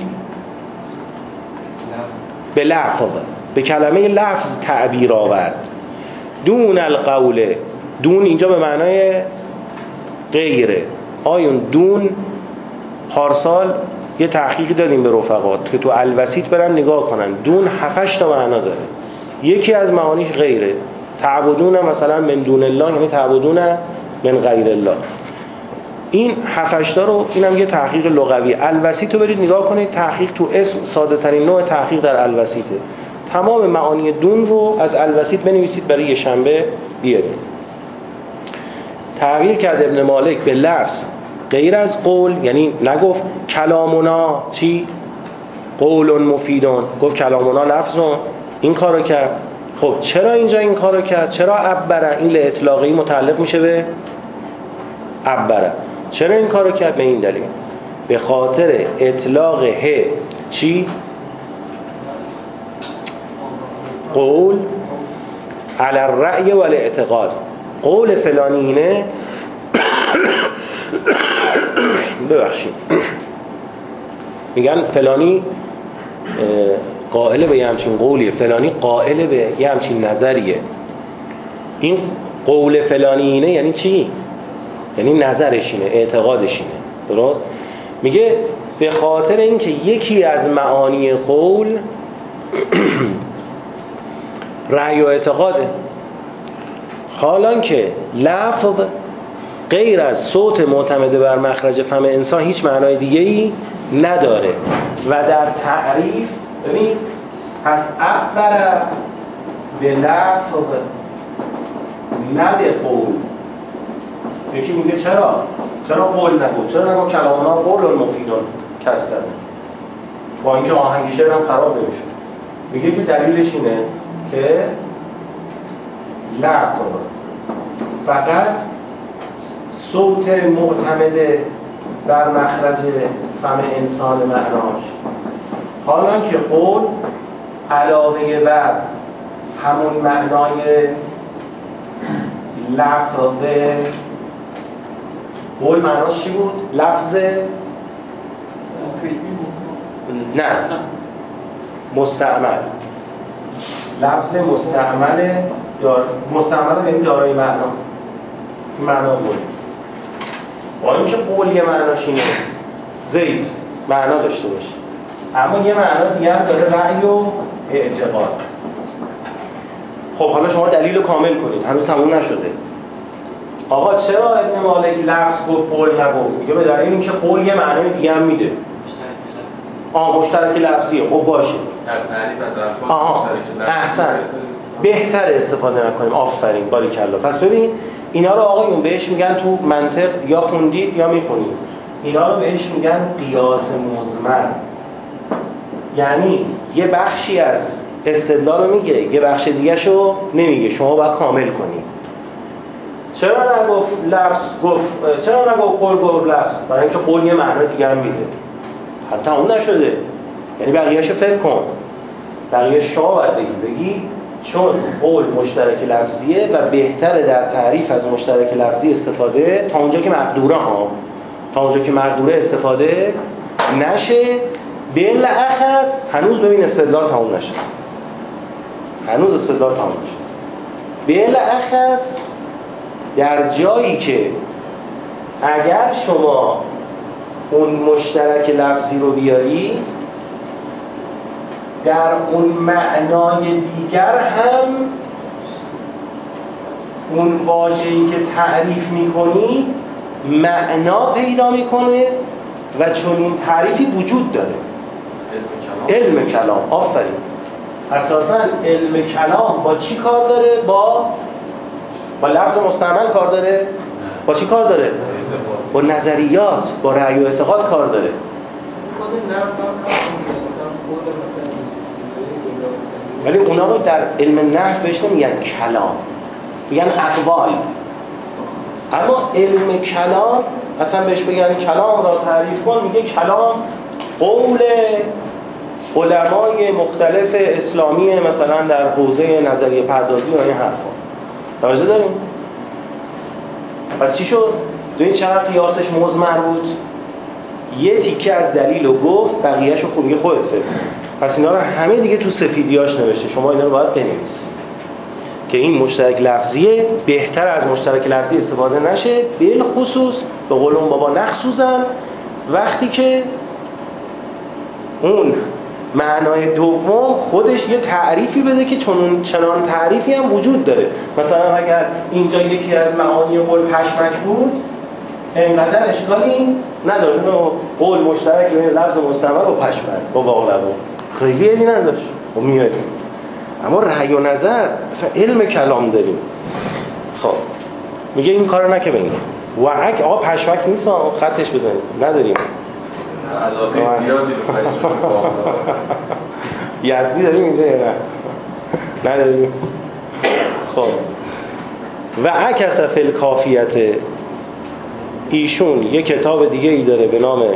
به لفظ، به کلمه لفظ تعبیر آورد. دون القول، دون اینجا به معنای غیره. آیون دون پارسال یه تحقیقی دادیم به رفقات که تو الوسیط برن نگاه کنن. دون هفتش تا معنا داره. یکی از معانیش غیره. تعبدون مثلا من دون الله یعنی تعبدون من غیر الله. این هفتش تا رو، اینم یه تحقیق لغوی. الوسیط رو برید نگاه کنید، تحقیق تو اسم ساده ترین نوع تحقیق در الوسیطه. تمام معانی دون رو از الوسیط بنویسید برای یه شنبه بیارید. تغییر کرد ابن مالک به لفظ غیر از قول، یعنی نگفت کلامونا چی؟ قول مفیدون، گفت کلامونا لفظون. این کارو کرد. خب چرا اینجا این کارو کرد؟ چرا عبره؟ این لاطلاقی متعلق میشه به عبره. چرا این کارو کرد؟ به این دلیل، به خاطر اطلاق ه چی؟ قول علی الرأی و الاعتقاد. قول فلانی اینه ببخشید میگن فلانی قائل به یه همچین قولیه، فلانی قائل به یه همچین نظریه. این قول فلانی اینه یعنی چی؟ یعنی نظرش اینه، اعتقادش اینه. درست؟ میگه به خاطر اینکه یکی از معانی قول رأی و اعتقاده، حالان که لفظ غیر از صوت معتمد بر مخرج فم انسان هیچ معنای دیگه‌ای نداره و در تعریف ببین پس عبر به لفظ نه به قول. یکی میگه چرا؟ چرا قول نگو؟ چرا نگو کلامنا قول مفیدون کس کرده؟ با اینکه آهنگ شعر هم خراب نمیشه. میگه که دلیلش اینه که لفظ فقط صوت معتمد در مخرج فم انسان معناش، حالا که قول علاوه بر همون معنای لفظ، قول معناش چی بود؟ لفظ نه مستعمل، لفظ مستعمل دار... مستعمل یعنی دارای معنا. این معنا قول. با اینکه قول یه معناش اینه زید معنا داشته باشه، اما یه معنا دیگه هم داره رأی و اعتقاد. خب حالا شما دلیل رو کامل کنید، هنوز تموم نشده. آقا چرا ابن مالک لفظ گفت قول نگفت؟ میگه به دلیل اینکه قول یه معنای دیگه هم میده. آه مشترک لفظیه. خب باشه در تعریف از الفاظ آها احسن، بهتر استفاده نکنیم. آفرین باریکلا. پس ببین اینا رو آقایون بهش میگن تو منطق یا خوندید یا میخونید، اینا رو بهش میگن قیاس مزمر. یعنی یه بخشی از استدلال رو میگه، یه بخش دیگه شو نمیگه، شما باید کامل کنید. چرا نگفت لفظ گفت، چرا نگفت قول گفت لفظ؟ برای اینکه قول یه معنی دیگه هم میده. حتی اون نشده، یعنی بقیه‌اشو فکر کن، بقیه شما باید بگی بگی چون قول مشترک لفظیه و بهتره در تعریف از مشترک لفظی استفاده تا اونجا که مقدوره ها تا اونجا که مقدوره استفاده نشه. بین اخذ هنوز ببین استدلال تموم نشه، هنوز استدلال تموم نشه. بین اخذ در جایی که اگر شما اون مشترک لفظی رو بیاری در اون معنای دیگر هم اون واژه‌ای که تعریف می‌کنی معنا پیدا می‌کنه و چون این تعریفی وجود داره. علم کلام. آفرین. اساساً علم کلام با چی کار داره؟ با با لفظ مستعمل کار داره؟ با چی کار داره؟ با نظریات، با رأی و اعتقاد کار داره. ولی اونا رو در علم نحو بهش نمیگن کلام، میگن اقوال. اما علم کلام اصلا بهش بگن کلام را تعریف کن، میگه کلام قول علمای مختلف اسلامی مثلا در حوزه نظریه پردازی و این حرفا. توجه داریم؟ پس چی شد؟ دو این چقدر قیاسش مضمر بود؟ یه تیکه از دلیل رو گفت، بقیه‌اش رو خوبی خودت فکر. پس اینا رو همه دیگه تو سفیدیاش نوشته، شما اینا رو باید بنویسید که این مشترک لفظیه بهتر از مشترک لفظی استفاده نشه، به خصوص به قول اون بابا نخصوصا وقتی که اون معنای دوم خودش یه تعریفی بده که چون چنان تعریفی هم وجود داره. مثلا اگر اینجا یکی از معانی قول پشمک بود اینقدر اشکالی نداره، قول مشترک بین لفظ مستعمل و پشمک با باقلبا خیلی عیبی نداشت و میادیم. اما رأی و نظر اصلا علم کلام داریم. خب میگه این کارو نکه بینه وعک آقا پشمک نیست خطش بزنید نداریم علاقه زیادی رو پشمک یزدی داریم اینجا یا نه؟ نداریم. خب و عکس فی الکافیت، ایشون یه کتاب دیگه ای داره به نام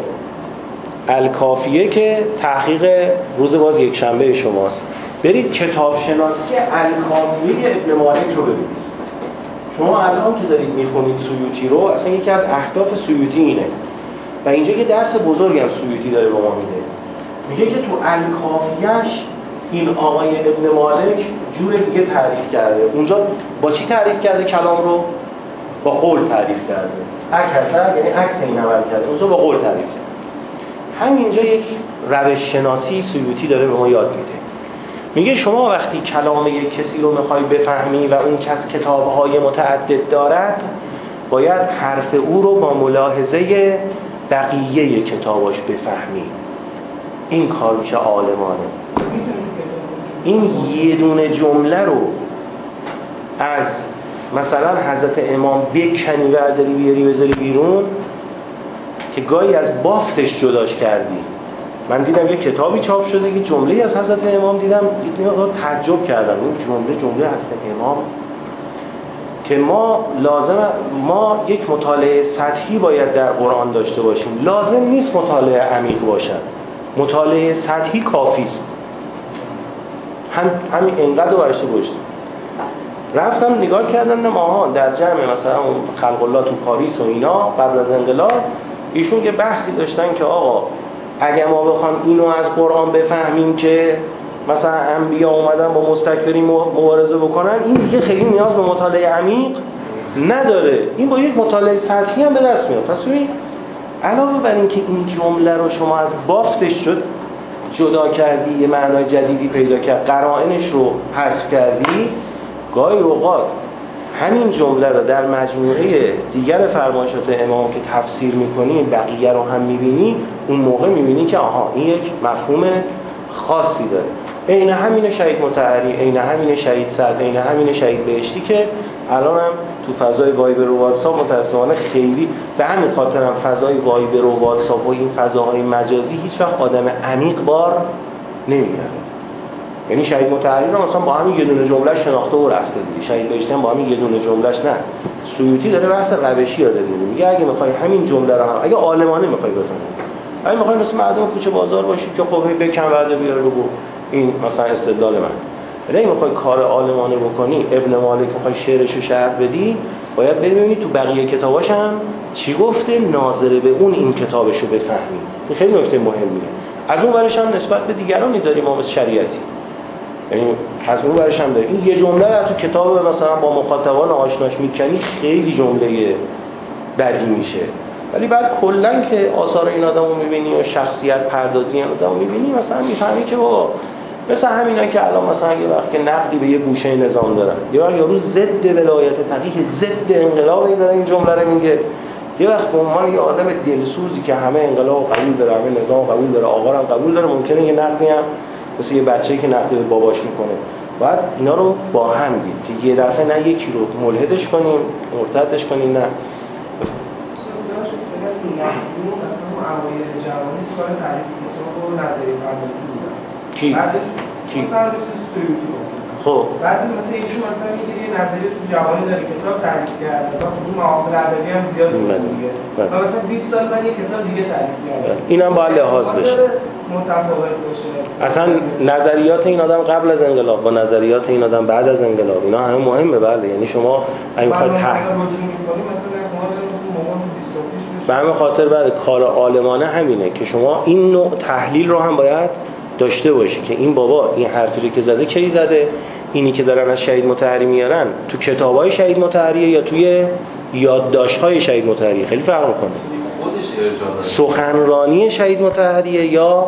الکافیه که تحقیق روز باز یک شنبه شماست. برید کتاب شناسی الکافیه ابن مالک رو ببینید. شما الان که دارید میخونید سیوطی رو، اصلا یکی از اهداف سیوطی اینه و اینجا یه درس بزرگی هم سیوطی داره به ما میده. میگه که تو الکافیه‌اش این آقای ابن مالک جور دیگه تعریف کرده. اونجا با چی تعریف کرده کلام رو؟ با قول تعریف کرده. عکس یعنی عکس این عمل کرده. اونجا با قول تعریف کرده. همینجا یک روش شناسی سیوطی داره به ما یاد میده. میگه شما وقتی کلام یک کسی رو میخوای بفهمی و اون کس کتاب‌های متعدد دارد، باید حرف او رو با ملاحظه بقیه کتاباش بفهمی. این کار میشه عالمانه. این یه دونه جمله رو از مثلا حضرت امام بکنی برداری بیاری بذاری بیرون که گاهی از بافتش جداش کردی. من دیدم یه کتابی چاپ شده که جمله از حضرت امام دیدم، یه تعجب کردم اون جمله جمله حضرت امام که ما لازم ما یک مطالعه سطحی باید در قرآن داشته باشیم. لازم نیست مطالعه عمیق باشد. مطالعه سطحی کافی است. هم همین انقدر برشته گذاشتم. رفتم نگاه کردم آها در جمع مثلا اون خلق الله تو پاریس و اینا قبل از انقلاب ایشون یه بحثی داشتن که آقا اگه ما بخوام اینو از قرآن بفهمیم که مثلا انبیا اومدن با مستکبرین مبارزه بکنن، این دیگه خیلی نیاز به مطالعه عمیق نداره، این با یک مطالعه سطحی هم به دست میاد. پس ببین علاوه بر این که این جمله رو شما از بافتش شد جدا کردی، یه معنای جدیدی پیدا کرد، قرائنش رو حذف کردی، گاهی اوقات همین جمله رو در مجموعه دیگر فرمایشات امام که تفسیر میکنی بقیه رو هم میبینی، اون موقع میبینی که آها این یک مفهوم خاصی داره. عین همین شهید مطهری، عین همین شهید سعد، عین همین شهید بهشتی که الان هم تو فضای وایبر و واتساپ متأسفانه خیلی به همین خاطر هم فضای وایبر و واتساپ و این فضاهای مجازی هیچ وقت آدم عمیق بار نمیاره. یعنی شهید مطهری رو مثلا با همین یه دونه جمله شناخته و رفته دیگه، شهید بهشتی هم با همین یه دونه جملهش نه. سیوطی داره بحث روشی یاد میده، میگه اگه میخوای همین جمله رو هم اگه عالمانه میخوای بفهمی، اگه میخوای مثل مردم کوچه بازار باشی که خب بکن بعد بیار بگو این مثلا استدلال من، ولی اگه میخوای کار عالمانه بکنی، ابن مالک میخوای شعرش رو شرح بدی، باید ببینی تو بقیه کتاباش هم چی گفته، ناظر به اون این کتابش رو بفهمی. این خیلی نکته مهمیه. از اون ورش هم نسبت به دیگرانی داریم ما مثل شریعتی، یعنی از اون ورش هم داریم این یه جمله رو تو کتاب مثلا با مخاطبان آشناش میکنی خیلی جمله بدی میشه، ولی بعد کلا که آثار این آدمو میبینی و شخصیت پردازی این آدمو میبینی مثلا میفهمی که بابا مثلا همینا که الان مثلا یه وقت که نقدی به یه گوشه نظام دارن، یه وقت یارو ضد ولایت فقیه ضد انقلاب این داره این جمله رو میگه، یه وقت به عنوان یه آدم دلسوزی که همه انقلاب قبول داره، همه نظام قبول داره، آقا هم قبول داره، ممکنه یه نقدی هم مثل یه بچه‌ای که نقد به باباش میکنه. باید اینا رو با هم دید که یه دفعه نه یکی رو ملحدش کنیم، مرتدش کنیم، نه کی؟ کی؟ خب بعد مثلا ایشون مثلا میگه یه نظریه تو جوانی داره کتاب تعریف کرده، تا تو معامله ادبی هم زیاد دیگه. و مثلا بیست سال بعد یه کتاب دیگه تعریف کرده. اینم باید لحاظ بشه. متفاوت باشه. اصلا نظریات این آدم قبل از انقلاب با نظریات این آدم بعد از انقلاب اینا همه مهمه. بله یعنی شما این میخواید تحلیل به همه خاطر بعد کار عالمانه همینه که شما این نوع تحلیل رو هم باید داشته باشی که این بابا این حرفی رو که زده کی زده، اینی که دارن از شهید مطهری میارن تو کتابای شهید مطهریه یا توی یادداشت‌های شهید مطهری، خیلی فرق میکنه. سخنرانی شهید مطهریه یا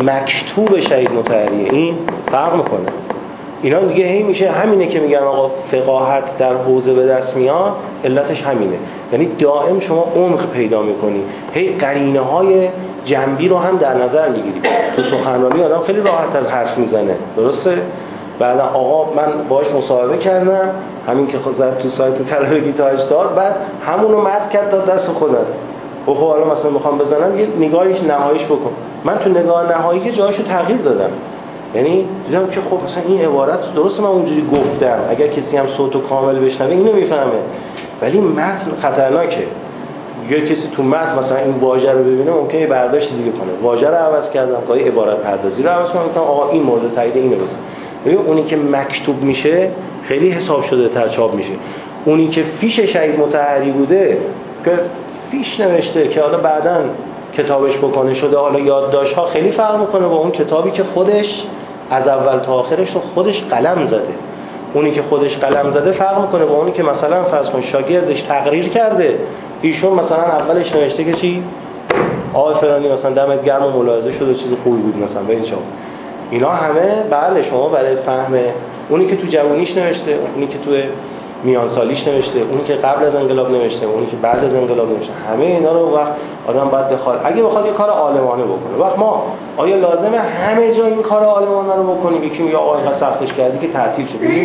مکتوب شهید مطهریه، این فرق میکنه. اینا دیگه هی میشه همینه که میگن آقا فقاهت در حوزه به دست میاد، علتش همینه. یعنی دائم شما عمق پیدا میکنی، هی قرینه های جنبی رو هم در نظر میگیری. تو سخنرانی آدم خیلی راحت از حرف میزنه، درسته؟ بعد آقا من باهاش مصاحبه کردم، همین که خود زد تو سایت طلبه گیتار داد، بعد همونو مد کرد داد دست خودم. خب حالا مثلا میخوام بزنم یه نگاهیش نهاییش بکن. من تو نگاه نهایی که جایشو تغییر دادم. یعنی دیدم که خب مثلا این عبارت درسته من اونجوری گفتم، اگر کسی هم صوتو کامل بشنوه اینو میفهمه، ولی متن خطرناکه. یه کسی تو متن مثلا این واژه رو ببینه ممکنه برداشت دیگه کنه، واژه رو عوض کردم، گاهی عبارت پردازی رو عوض کنم، گفتم آقا این مورد تایید اینو بزن. ببین اونی که مکتوب میشه خیلی حساب شده تر چاپ میشه. اونی که فیش شهید مطهری بوده که فیش نوشته که حالا بعداً کتابش بکنه شده، حالا یادداشت ها خیلی فرق میکنه با اون کتابی که خودش از اول تا آخرش رو خودش قلم زده. اونی که خودش قلم زده فرق میکنه با اونی که مثلا فرض کن شاگردش تقریر کرده، ایشون مثلا اولش نوشته که چی آقای فلانی مثلا دمت گرم و ملاحظه شده چیز خوبی بود مثلا به این چاپ. اینا همه بله شما برای فهم اونی که تو جوونیش نوشته، اونی که تو میان سالیش نوشته، اونی که قبل از انقلاب نوشته، اونی که بعد از انقلاب نوشته، همه اینا رو وقت آدم باید بخواد اگه بخواد یه کار عالمانه بکنه. وقت ما آیا لازمه همه جا این کار عالمانه رو بکنیم؟ یکی میگه آقا اینقدر سختش کردی که تعطیل شد. نه،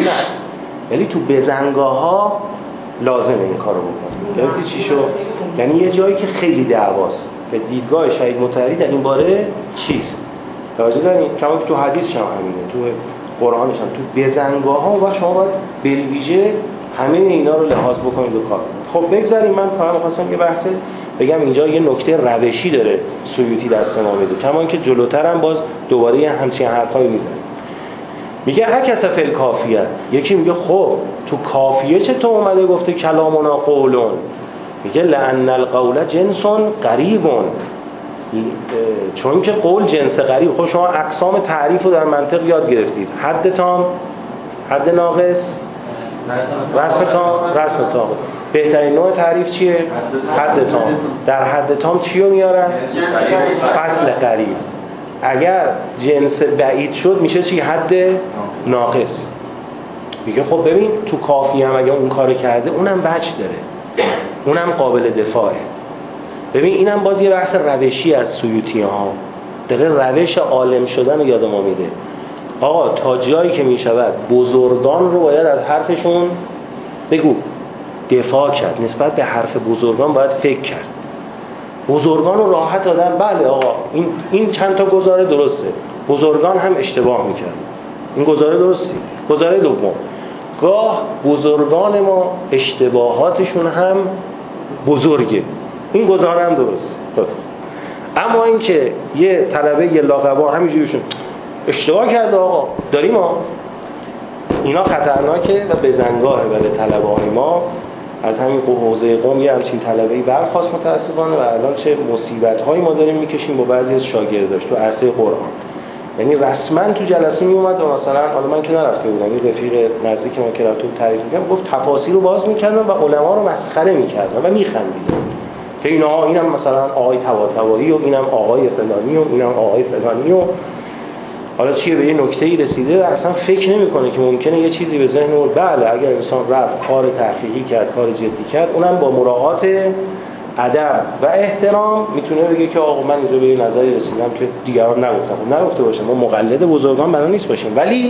ولی تو بزنگاه‌ها لازمه این کارو بکنیم. گفتی چی شو؟ یعنی یه جایی که خیلی دعواست که دیدگاه شهید مطهری در این باره چیست؟ توجه دارین؟ کما که تو حدیثش هم همینه، تو قرآنش هم، تو بزنگاه‌ها و شما باید بالویژه همه اینا رو لحاظ بکنید و کار. خب بگذاریم من فقط خواستم یه بحث بگم اینجا یه نکته روشی داره سیوطی دست ما میده، کما که جلوتر هم باز دوباره یه همچین حرفایی میزنه. میگه هکذا فی الکافیه. یکی میگه خب تو کافیه چطور اومده گفته کلامنا قولون؟ میگه لأن القول جنس قریب، چون که قول جنس قریب. خب شما اقسام تعریف رو در منطق یاد گرفتید، حد تام، حد ناقص، رسم تام، رسم تام. بهترین نوع تعریف چیه؟ حد تام. در حد تام چی رو میارن؟ فصل قریب. اگر جنس بعید شد میشه چی؟ حد ناقص. میگه خب ببین تو کافی هم اگه اون کار کرده اونم بچ داره، اونم قابل دفاعه. ببین اینم باز یه بحث روشی از سیوطی ها، داره روش عالم شدن رو یاد ما میده. آقا تا جایی که میشود بزرگان رو باید از حرفشون بگو دفاع کرد، نسبت به حرف بزرگان باید فکر کرد. بزرگان رو راحت دادن، بله آقا این این چند تا گزاره درسته، بزرگان هم اشتباه میکردن، این گزاره درستی. گزاره دوم، گاه بزرگان ما اشتباهاتشون هم بزرگه، این گزاره هم درست. اما اینکه یه طلبه یه لاقبا همینجوریشون اشتباه کرده آقا داریم ما، اینا خطرناکه و بزنگاهه برای طلبه‌های ما. از همین حوزه قم یه همچین طلبه‌ای برخاست متأسفانه و الان چه مصیبت‌هایی ما داریم میکشیم با بعضی از شاگرداش تو عرصه قرآن. یعنی رسما تو جلسه میومد و مثلا حالا من که نرفته بودم، یه رفیق نزدیک ما که رفته بود تعریف می‌کرد، گفت تفاسیر رو باز می‌کردن و علما رو مسخره می‌کردن و می‌خندیدن که اینا اینم مثلا آقای طباطبایی و اینم آقای فلانی و اینم آقای فلانی و حالا چیه به یه نکته‌ای رسیده و اصلا فکر نمی‌کنه که ممکنه یه چیزی به ذهن اون، بله اگر انسان رفت کار تحقیقی کرد، کار جدی کرد، اونم با مراعات ادب و احترام میتونه بگه که آقا من اینجا به یه نظری رسیدم که دیگران نگفتن. خب نگفته باشه، ما مقلد بزرگان بنا نیست باشیم، ولی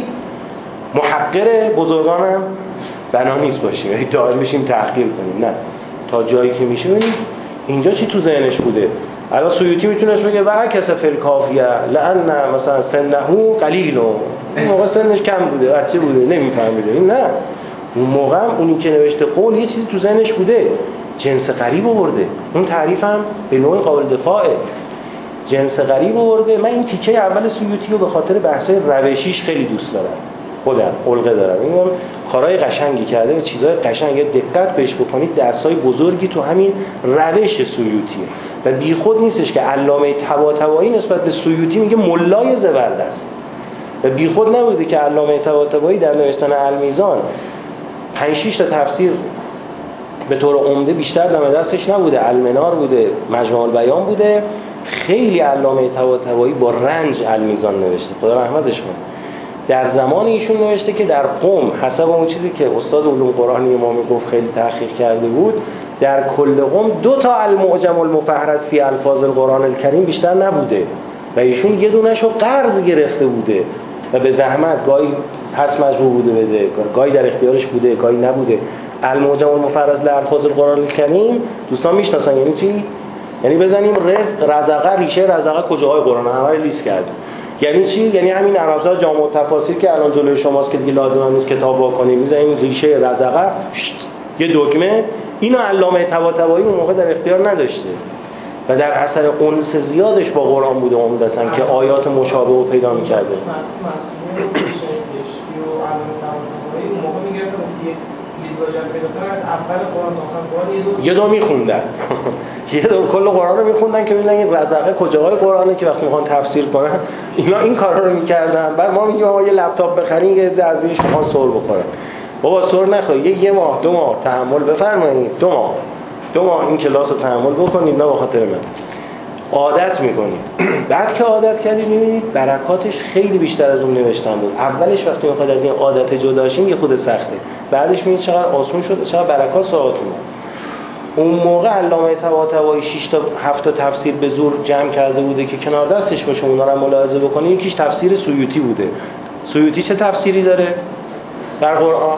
محقر بزرگان هم بنا نیست باشیم، یعنی دائم بشیم تحقیر کنیم. نه، تا جایی که میشه ببینید اینجا چی تو ذهنش بوده. الان سیوطی میتونه بگه و هکذا فی الکافیه لأن مثلا سنه قلیل، اون موقع سنش کم بوده، بچه بوده، نمیفهمیده. این نه، اون موقع اونی که نوشته قول یه چیزی تو ذهنش بوده، جنس قریب آورده، اون تعریف هم به نوع قابل دفاعه. جنس غریب آورده. من این تیکه اول سیوطی رو به خاطر بحث‌های روشیش خیلی دوست دارم، خودم علقه دارم. میگم کارهای قشنگی کرده و چیزهای قشنگ، دقت بهش بکنید، درسای بزرگی تو همین روش سیوطیه و بیخود نیستش که علامه طباطبایی نسبت به سیوطی میگه ملای زبردست و بیخود نبوده که علامه طباطبایی در نوشتن المیزان پنج شش تا تفسیر به طور عمده بیشتر دم دستش نبوده، المنار بوده، مجموع البیان بوده. خیلی علامه طباطبایی با رنج المیزان نوشته، خدا رحمتش کنه. در زمان ایشون نوشته که در قم، حسب اون چیزی که استاد علوم قرآنی ما میگفت خیلی تحقیق کرده بود، در کل قم دو تا المعجم المفهرس فی الفاظ القرآن الکریم بیشتر نبوده و ایشون یه دونه‌شو قرض گرفته بوده و به زحمت گاهی پس مجبور بوده بده، گاهی در اختیارش بوده، گاهی نبوده. المعجم المفهرس لالفاظ القرآن الکریم دوستان میشناسن یعنی چی؟ یعنی بزنیم رزق، رزقه، ریشه رزقه کجاهای قرآن همه لیست کرد. یعنی چی؟ یعنی همین عرب‌زاد جامع تفاسیر که الان جلوی شماست که دیگه لازم هم نیست کتاب وا کنیم، می‌ذاریم ریشه رزقه یه دکمه. اینو علامه طباطبایی اون موقع در اختیار نداشته و در اثر انس زیادش با قرآن بوده عمدتاً که آیات مشابه رو پیدا می‌کرده. یه دو میخوندن یه دو کل قرآن رو میخوندن که ببینن این رزقه کجاهای قرآنه که وقتی میخوان تفسیر کنن اینا این کارا رو میکردن. بعد ما میگیم آقا یه لپتاپ بخرین یه درزیش میخوان سر بخورن. بابا سر نخورید، یه, یه ماه دو ماه تحمل بفرمایید، دو ماه دو ماه این کلاس رو تحمل بکنید، نه به خاطر من عادت میکنید. بعد که عادت کردید میبینید برکاتش خیلی بیشتر از اون نوشتن بود. اولش وقتی میخواد از این عادت جداشیم یه خود سخته، بعدش میبینید چقدر آسون شده، چقدر برکات ساعتونه. اون موقع علامه طباطبایی شش تا هفت تا تفسیر به زور جمع کرده بوده که کنار دستش باشه اونا رو ملاحظه بکنید. یکیش تفسیر سیوطی بوده. سیوطی چه تفسیری داره در قرآن؟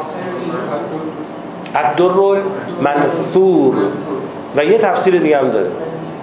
الدر المنثور و یه تفسیر دیگه هم داره،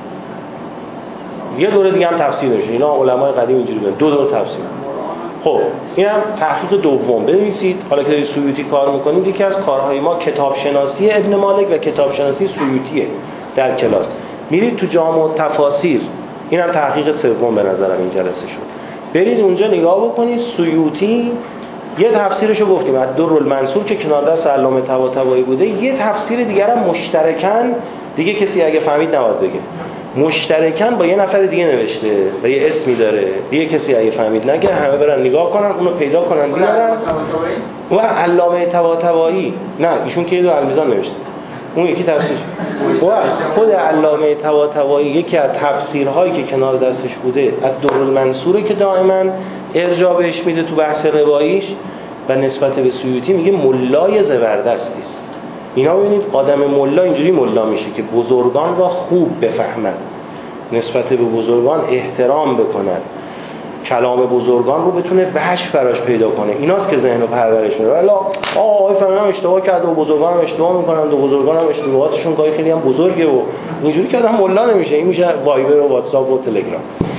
یه دوره دیگه هم تفسیر میشه. اینا علمای قدیم اینجوری بودن، دو دور تفسیر. خب اینم تحقیق دوم بنویسید. حالا که دارید سیوطی کار میکنید، یکی از کارهای ما کتاب شناسی ابن مالک و کتاب شناسی سیوطیه. در کلاس میرید تو جامع تفاسیر، اینم تحقیق سوم به نظرم این جلسه شد. برید اونجا نگاه بکنید. سیوطی یه تفسیرشو گفتیم الدر المنثور که کنار دست علامه طباطبایی بوده. یه تفسیر دیگر هم مشترکاً، دیگه کسی اگه فهمید نباید بگه، مشترکاً با یه نفر دیگه نوشته و یه اسمی داره. دیگه کسی اگه فهمید نگه، همه برن نگاه کنن اونو پیدا کنن بیارن. و علامه طباطبایی نه ایشون که دو المیزان نوشته، اون یکی تفسیر. و خود علامه طباطبایی یکی از تفسیرهایی که کنار دستش بوده الدر المنثور که دائما ارجاع بهش میده تو بحث رواییش و نسبت به سیوطی میگه ملای زبردستی است. اینا ببینید آدم ملا اینجوری ملا میشه که بزرگان را خوب بفهمند، نسبت به بزرگان احترام بکنند، کلام بزرگان رو بتونه وحش فراش پیدا کنه. ایناست که ذهن رو پرورش میده. والا آقای فلان هم اشتباه کرده و بزرگان هم اشتباه میکنن و بزرگان هم اشتباهاتشون گاهی خیلی هم بزرگه و اینجوری که آدم ملا نمیشه. این میشه وایبر و واتساپ و تلگرام.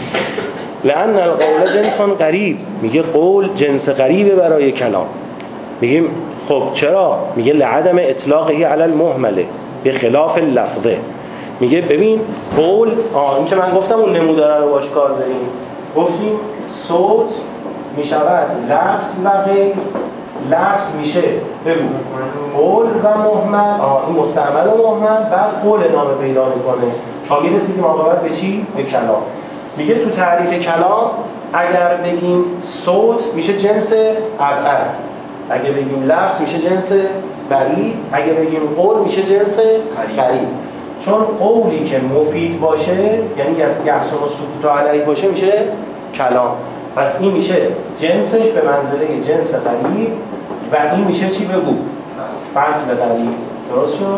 لأن القول جنس غریب، میگه قول جنس غریبه برای کلام. میگیم خب چرا؟ میگه لعدم اطلاقه علی المهمله به خلاف اللفظه. میگه ببین قول، آه این که من گفتم اون نموداره رو باش کار داریم، گفتیم صوت میشود لفظ و غیر، لفظ میشه بگو قول و مهمل، آه این مستعمل و مهمل، بعد قول نامه پیدا میکنه تا میرسید مقابل به چی؟ به کلام. میگه تو تعریف کلام اگر بگیم صوت میشه جنس ابعد، اگه بگیم لفظ میشه جنس بعید، اگه بگیم قول میشه جنس قریب. چون قولی که مفید باشه یعنی یحسن و سکوت علیه باشه میشه کلام. پس این میشه جنسش به منزله جنس قریب و این میشه چی بگو؟ فصل قریب. درست شد؟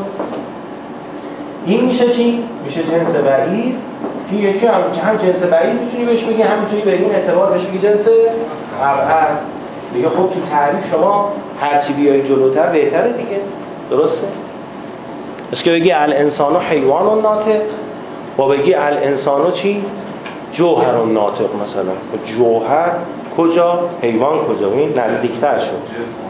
این میشه چی؟ میشه جنس بعید که یکی هم, هم جنس بعید میتونی بهش بگی، هم میتونی به این اعتبار بهش بگی جنس ابعد. دیگه خب تو تعریف شما هرچی بیایی جلوتر بهتره دیگه. درسته؟ بس که بگی الانسانو حیوان ناطق و بگی الانسانو چی؟ جوهر ناطق مثلا. جوهر کجا؟ حیوان کجا؟ این نزدیکتر شد.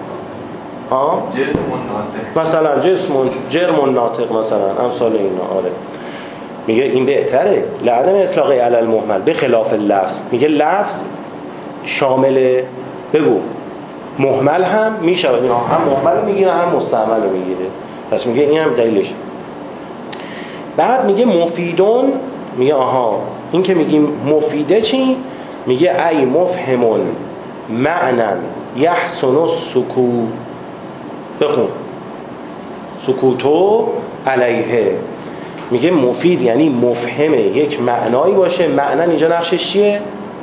ها؟ جسم ناطق مثلا، جسم جرم ناطق مثلا، امثال اینا. آره میگه این بهتره لعدم اطلاق علی المهمل به خلاف لفظ. میگه لفظ شامل بگو مهمل هم میشود، هم مهمل میگیره هم مستعمل میگیره. پس میگه این هم دلیلش. بعد میگه مفیدون، میگه آها این که میگیم مفیده چی؟ میگه ای مفهمون معنن یحسن السکو بخون سکوتو علیه. میگه مفید یعنی مفهمه یک معنایی باشه. معنن اینجا نقشش چیه؟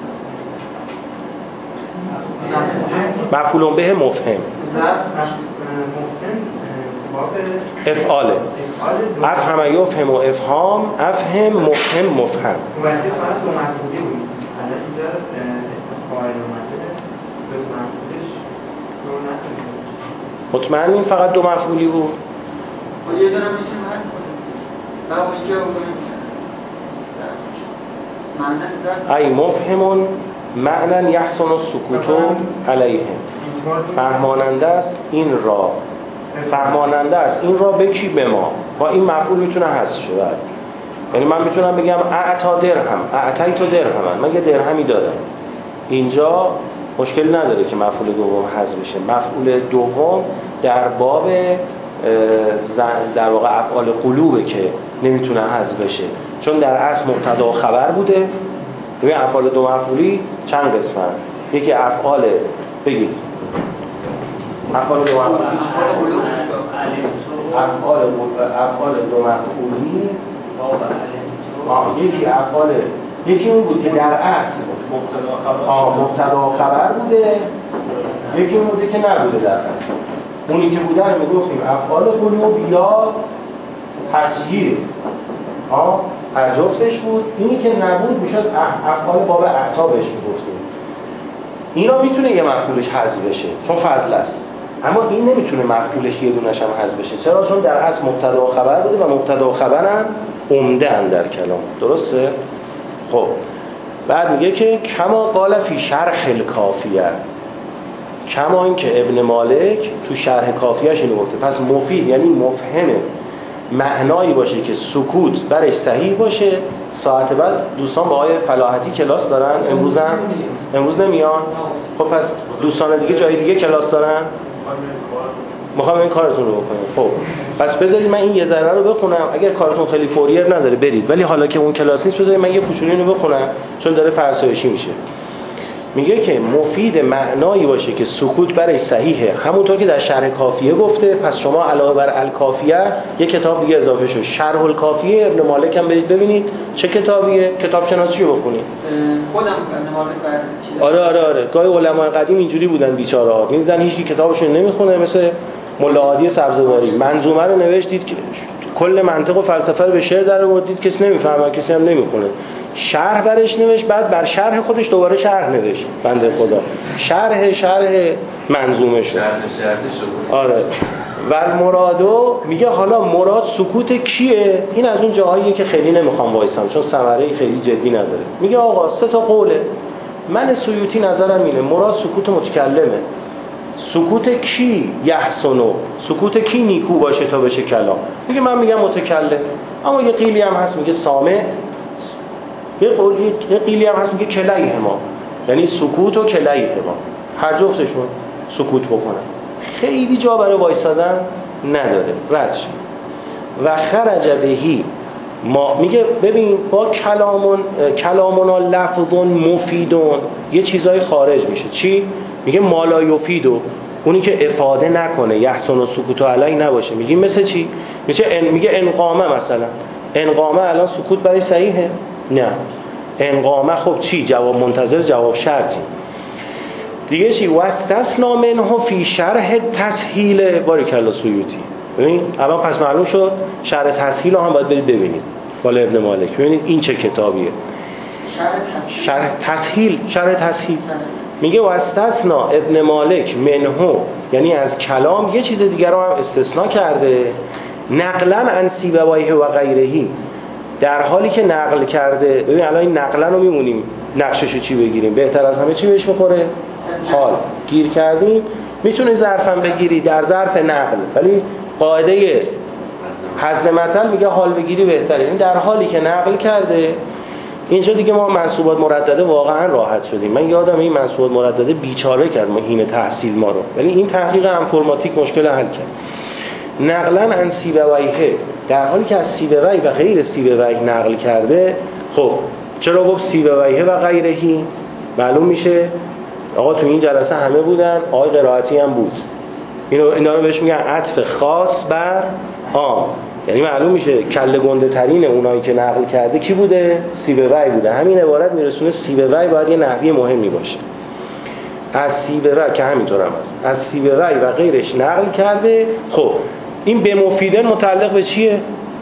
مفعول به مفهم افعاله افهم یفهم و افهام افهم مفهم مفهم. مطمئنین فقط دو مفعولی بود؟ یه دارم میشیم هست کنیم ای مفهمون معنن یحسن السکوتو علیه. فهماننده است این را، فهماننده است این را به کی؟ به ما. با این مفعول میتونه حذف شود. یعنی من میتونم بگم اعطا درهم، اعطیت درهم، من یه درهمی دادم. اینجا مشکل نداره که مفعول دوم حذف بشه. مفعول دوم در باب در واقع افعال قلوبه که نمیتونه حذف بشه، چون در اصل مبتدا و خبر بوده. ببین افعال دو مفعولی چند قسمن؟ یکی افعال بگید افعال دو مفعولی افعال افعال دو مفعولی یکی افعال یکی اون بود که در اصل مبتدا و خبر بوده، یکی اون بوده که نبوده در اصل. اونی که بوده رو میگفتیم افعال قلوب یا تسییر، ها هر جفتش بود. اینی که نبود میشد افعال باب اعطا بهش میگفتیم. اینا میتونه یه مفعولش حذف بشه چون فضل است، اما این نمیتونه مفعولش یه دونش هم حذف بشه. چرا؟ چون در اصل مبتدا و خبر بوده و مبتدا و خبر هم عمده ان در کلام. درسته؟ خب بعد میگه که کما قال فی شرح الکافیه، کما این که ابن مالک تو شرح کافیه‌اش اینو گفته. پس مفید یعنی مفهمه معنایی باشه که سکوت برش صحیح باشه. ساعت بعد دوستان با آقای فلاحتی کلاس دارن. امروز هم امروز نمیان. خب پس دوستان دیگه جای دیگه کلاس دارن. میخوام این کارتون رو بکنیم. خب پس بذارید من این یه ذره رو بخونم. اگر کارتون خیلی فوریه نداره برید، ولی حالا که اون کلاس نیست بذارید من یه کوچولو اینو بخونم چون داره فرسایشی میشه. میگه که مفید معنایی باشه که سکوت برای صحیحه، همونطور که در شرح کافیه گفته. پس شما علاوه بر الکافیه یک کتاب دیگه اضافه شد، شرح الکافیه ابن مالک هم برید ببینید چه کتابیه، کتاب شناسیشو بخونید. خودم ابن مالک چیز آره آره آره گاهی علمای قدیم اینجوری بودن بیچاره‌ها، می‌دیدن هیچ کی کتابشون نمیخونه، مثل ملا هادی سبزواری منظومه رو نوشتید که کل منطق و فلسفه رو به شعر در آوردید، کسی نمیفهمه، کسی هم نمیخونه. شرح برش نوشت، بعد بر شرح خودش دوباره شرح نوشت بنده خدا، شرح شرح منظومه شد. آره و مرادو میگه حالا مراد سکوت کیه؟ این از اون جاهاییه که خیلی نمیخوام وایسم چون ثمره خیلی جدی نداره. میگه آقا سه تا قوله، من سیوطی نظرم اینه مراد سکوت متکلمه. سکوت کی یحسنو، سکوت کی نیکو باشه تا بشه کلام. میگه من میگم متکلم، اما یه قیلی هم هست میگه سامع، یه قولی یه قیلی هم هست میگه کلیه ما، یعنی سکوت و کلیه ما، هر جفتشون سکوت بکنن. خیلی جا برای وایسادن نداره، رد شد. و خرج بهی ما میگه ببین با کلامون کلامونا لفظون مفیدون یه چیزای خارج میشه. چی؟ میگه مالا یفیدو، اونی که افاده نکنه، یحسن و سکوت و علی نباشه. میگه مثل چی؟ میگه ان میگه انقامه، مثلا انقامه الان سکوت برای صحیحه؟ نه. انقامه خب چی؟ جواب منتظر، جواب شرطی. دیگه چی؟ واستثنا منه فی شرح تسهیل باریکالله سیوطی. ببین الان پس معلوم شد شرح تسهیل هم باید برید ببینید بالا ابن مالک، ببینید این چه کتابیه. شرح تسهیل، شرح تسهیل میگه واستثنا ابن مالک منه، یعنی از کلام یه چیز دیگر رو هم استثناء کرده، نقلا عن سیبویه و غیرهی، در حالی که نقل کرده. ببین الان این نقلا رو میمونیم نقششو چی بگیریم، بهتر از همه چی بهش میخوره؟ حال گیر کردیم. میتونه ظرفم بگیری در ظرف نقل، ولی قاعده حذف متن میگه حال بگیری بهتره. این در حالی که نقل کرده. اینجا دیگه ما منصوبات مردده واقعا راحت شدیم. من یادم این منصوبات مردده بیچاره کرد ما حین تحصیل ما رو، ولی این تحقیق انفرماتیک مشکل حل کرد. نقلا عن سیبویه، در حالی که از سیبوی و غیر سیبوی نقل کرده. خب چرا گفت سیبویه و غیرهی؟ معلوم میشه آقا تو این جلسه همه بودن، آقای قرائتی هم بود. اینو اینا رو بهش میگن عطف خاص بر عام. یعنی معلوم میشه کله گنده ترین اونایی که نقل کرده کی بوده؟ سیبوی بوده. همین عبارت میرسونه سیبوی باید یه نحوی مهمی باشه. از سیبوی که همینطور هم هست، از سیبوی و غیرش نقل کرده. خب این به مفیدن متعلق به چیه؟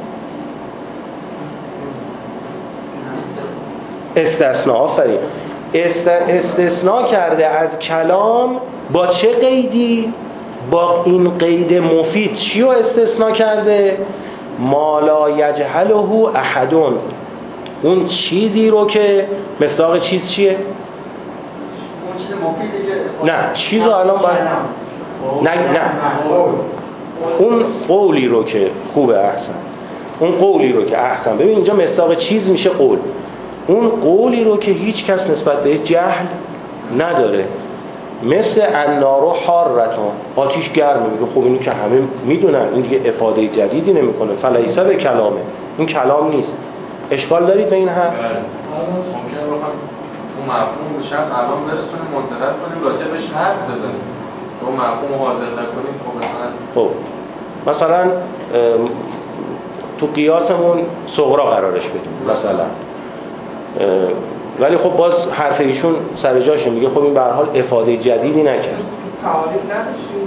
استثناء. آفرین. است... استثناء کرده از کلام با چه قیدی؟ با این قید مفید. چی رو استثناء کرده؟ ما لا یجهله احدون، اون چیزی رو که مصداق چیز چیه؟ اون چیز مفیدی که نه چیز رو الان باید نه نه اون قولی رو که خوبه احسن، اون قولی رو که احسن. ببین اینجا مصداق چیز میشه قول، اون قولی رو که هیچ کس نسبت به جهل نداره. مثل النار حارتون، آتیش گرمه. میگه خب اینو که همه میدونن، این دیگه افاده جدیدی نمیکنه. فلیس به کلامه، این کلام نیست. اشکال دارید به این حرف؟ ممکنه بخوام اون مفهوم به شخص الان برسونیم منتقد کنیم راجع بهش حرف بزنیم، اون مفهوم رو حاضر نکنیم. خب مثلا خب مثلا تو قیاسمون صغرا قرارش بدیم مثلا، ولی خب باز حرف ایشون سر جاشه. میگه خب این به هر حال افاده جدیدی نکرد. تعاریف نداشتیم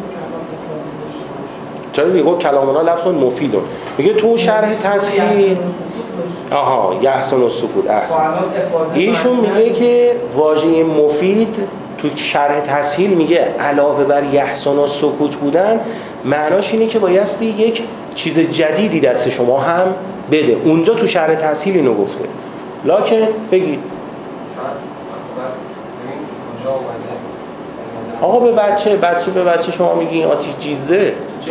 چرا دیگه کلامنا لفظ مفیدون. میگه تو شرح تسهیل آها یحسن السکوت. احسن. ایشون میگه که واژه مفید تو شرح تسهیل میگه علاوه بر یحسن السکوت بودن، معناش اینه که بایستی یک چیز جدیدی دست شما هم بده. اونجا تو شرح تسهیل اینو گفته. لکن بگید آقا به بچه بچه به بچه شما میگی این آتیش جیزه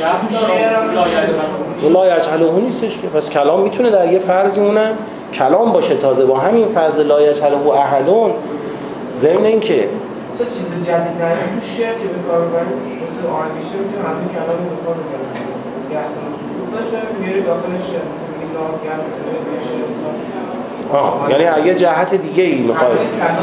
لا یجهله نیستش که. پس کلام میتونه در یه فرضی اونم کلام باشه، تازه با همین فرض لا یجهله احدون. ضمن این که چه چیز جدید داره تو شعر که به کار ببریم، مثل آهنگیشه میتونه همین کلام رو به کار ببریم. یحسن السکوت باشه میاری داخل شعر، مثل میگی لا گرم میتونه شعر. آه یعنی اگه جهت دیگه ای میخواید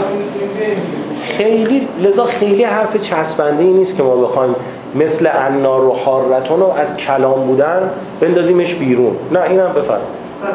خیلی، لذا خیلی حرف چسبنده ای نیست که ما بخوایم مثل النار و حارتون رو از کلام بودن بندازیمش بیرون. نه اینم بفرم مثلا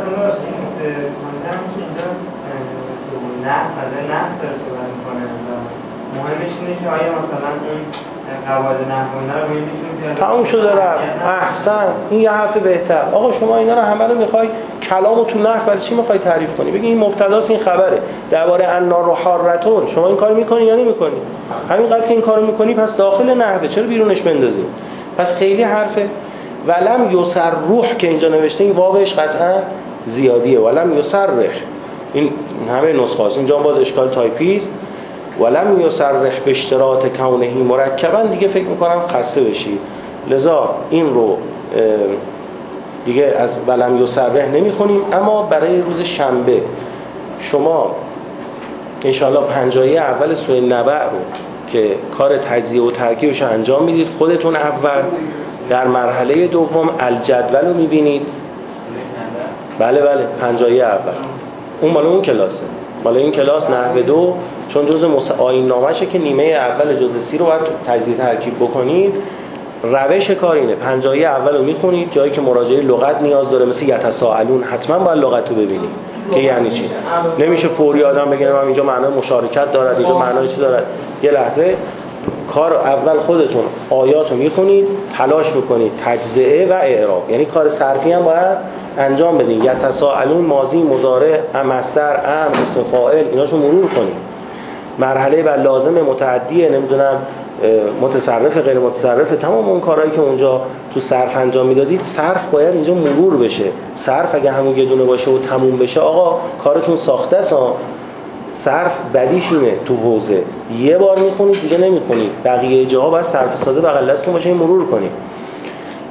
نه فضای نفت داره صحبت میکنه و مهمش اینه که آیا مثلا اون قواعد نحوی رو میتونیم تموم شده رفت. احسن، این یه حرف بهتر. آقا شما اینا رو همه رو میخوای کلامو تو نحو برای چی میخوای تعریف کنی؟ بگی این مبتداست، این خبره. درباره النار و حارتون شما این کارو میکنی یا نمیکنی؟ همینقدر که این کارو میکنی پس داخل نحوه، چرا بیرونش بندازی؟ پس خیلی حرفه. ولم یسر روح که اینجا نوشته این واوش قطعا زیادیه. ولم یسرح این همه نسخه است. اینجا باز اشکال تایپیست. ولم یصرح به اشتراط کونه مرکبا، دیگه فکر میکنم خسته بشی. لذا این رو دیگه از ولم یصرح نمیخونیم. اما برای روز شنبه شما انشاءالله پنجایی اول سوره نبع رو که کار تجزیه و ترکیبش انجام میدید خودتون اول، در مرحله دوم الجدول رو میبینید. بله بله پنجایی اول اون مال اون کلاسه، مال این کلاس نحو دو، چون جزء مس... آیین نامشه که نیمه اول جزء سی رو باید تجزیه ترکیب بکنید. روش کار اینه، پنجایی اول رو میخونید، جایی که مراجعه لغت نیاز داره مثل یتساءلون حتما باید لغت رو ببینید که یعنی چی. نمیشه فوری آدم بگه من اینجا معنای مشارکت دارد، اینجا معنای چی دارد. یه لحظه کار اول خودتون آیات رو میخونید، تلاش میکنید تجزیه و اعراب، یعنی کار صرفی هم باید انجام بدین. یتساءلون ماضی، مضارع، مصدر، امر، اسم فاعل، ایناشو مرور کنید. مرحله بعد لازم، متعدی، نمیدونم متصرف، غیر متصرف، تمام اون کارهایی که اونجا تو صرف انجام میدادید صرف باید اینجا مرور بشه. صرف اگه همون یه دونه باشه و تموم بشه آقا کارتون ساخته است. صرف بدیش اینه تو حوزه یه بار میخونید دیگه نمیخونید، بقیه جاها باید صرف ساده بغل دستتون باشه مرور کنید.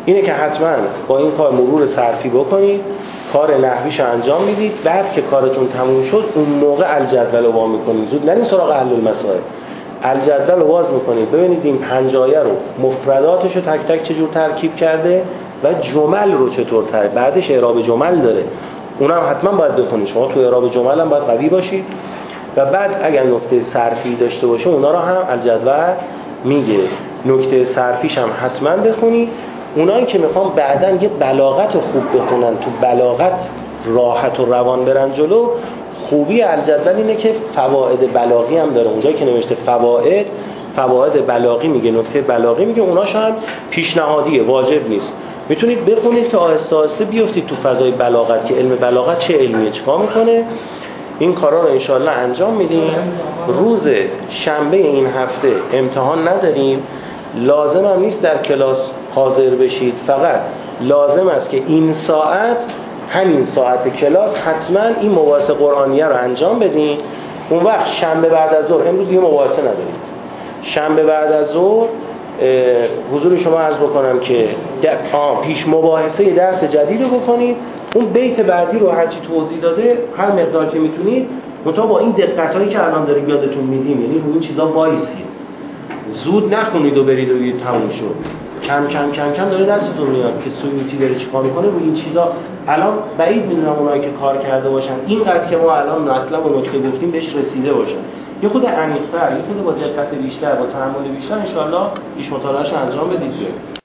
اینه که حتما با این کار مرور صرفی بکنید، کار نحویش انجام میدید، بعد که کارتون تموم شد اون موقع الجدول رو وا میکنید. زود نرین سراغ حل المسائل، الجدول رو باز میکنید ببینید این پنج آیه رو مفرداتش رو تک تک چجور ترکیب کرده و جمل رو چطور تر، بعدش اعراب جمل داره، اونم حتما باید بخونید. شما تو اعراب جمل هم باید قوی باشید و بعد اگر نکته صرفی داشته باشه اونا رو هم الجدول میگه. نکته صرفیش هم حتما بخونید. اونایی که میخوان بعداً یه بلاغت خوب بخونن، تو بلاغت راحت و روان برن جلو، خوبی الجدول اینه که فواید بلاغی هم داره. اونجایی که نوشته فواید، فواید بلاغی میگه، نکته بلاغی میگه، اوناش هم پیشنهادیه، واجب نیست. میتونید بخونید که آهسته آهسته بیفتید تو فضای بلاغت که علم بلاغت چه علمیه، چیکار میکنه. این کارا رو انشالله انجام میدیم. روز شنبه این هفته امتحان نداریم، لازم هم نیست در کلاس حاضر بشید، فقط لازم است که این ساعت، همین ساعت کلاس حتما این مباحثه قرآنیه رو انجام بدین. اون وقت شنبه بعد از ظهر، امروز یه مباحثه نداریم، شنبه بعد از ظهر حضور شما عرض بکنم که پیش مباحثه درس جدید رو بکنید. اون بیت بعدی رو هرچی توضیح داده هر مقدار که میتونید، منتها با این دقتایی که الان داریم یادتون میدیم، یعنی رو این چیزا وایسید، زود نخونید و برید و بگید تموم شد. کم کم کم کم داره دستتون میاد که سیوطی داره چیکار میکنه رو این چیزا. الان بعید میدونم اونایی که کار کرده باشن اینقدر که ما الان مطلب و نکته گفتیم بهش رسیده باشن. یه خود عمیق‌تر، یه خود با دقت بیشتر، با تأمل بیشتر ان شاءالله ایش مطالعه‌اش انجام بدید.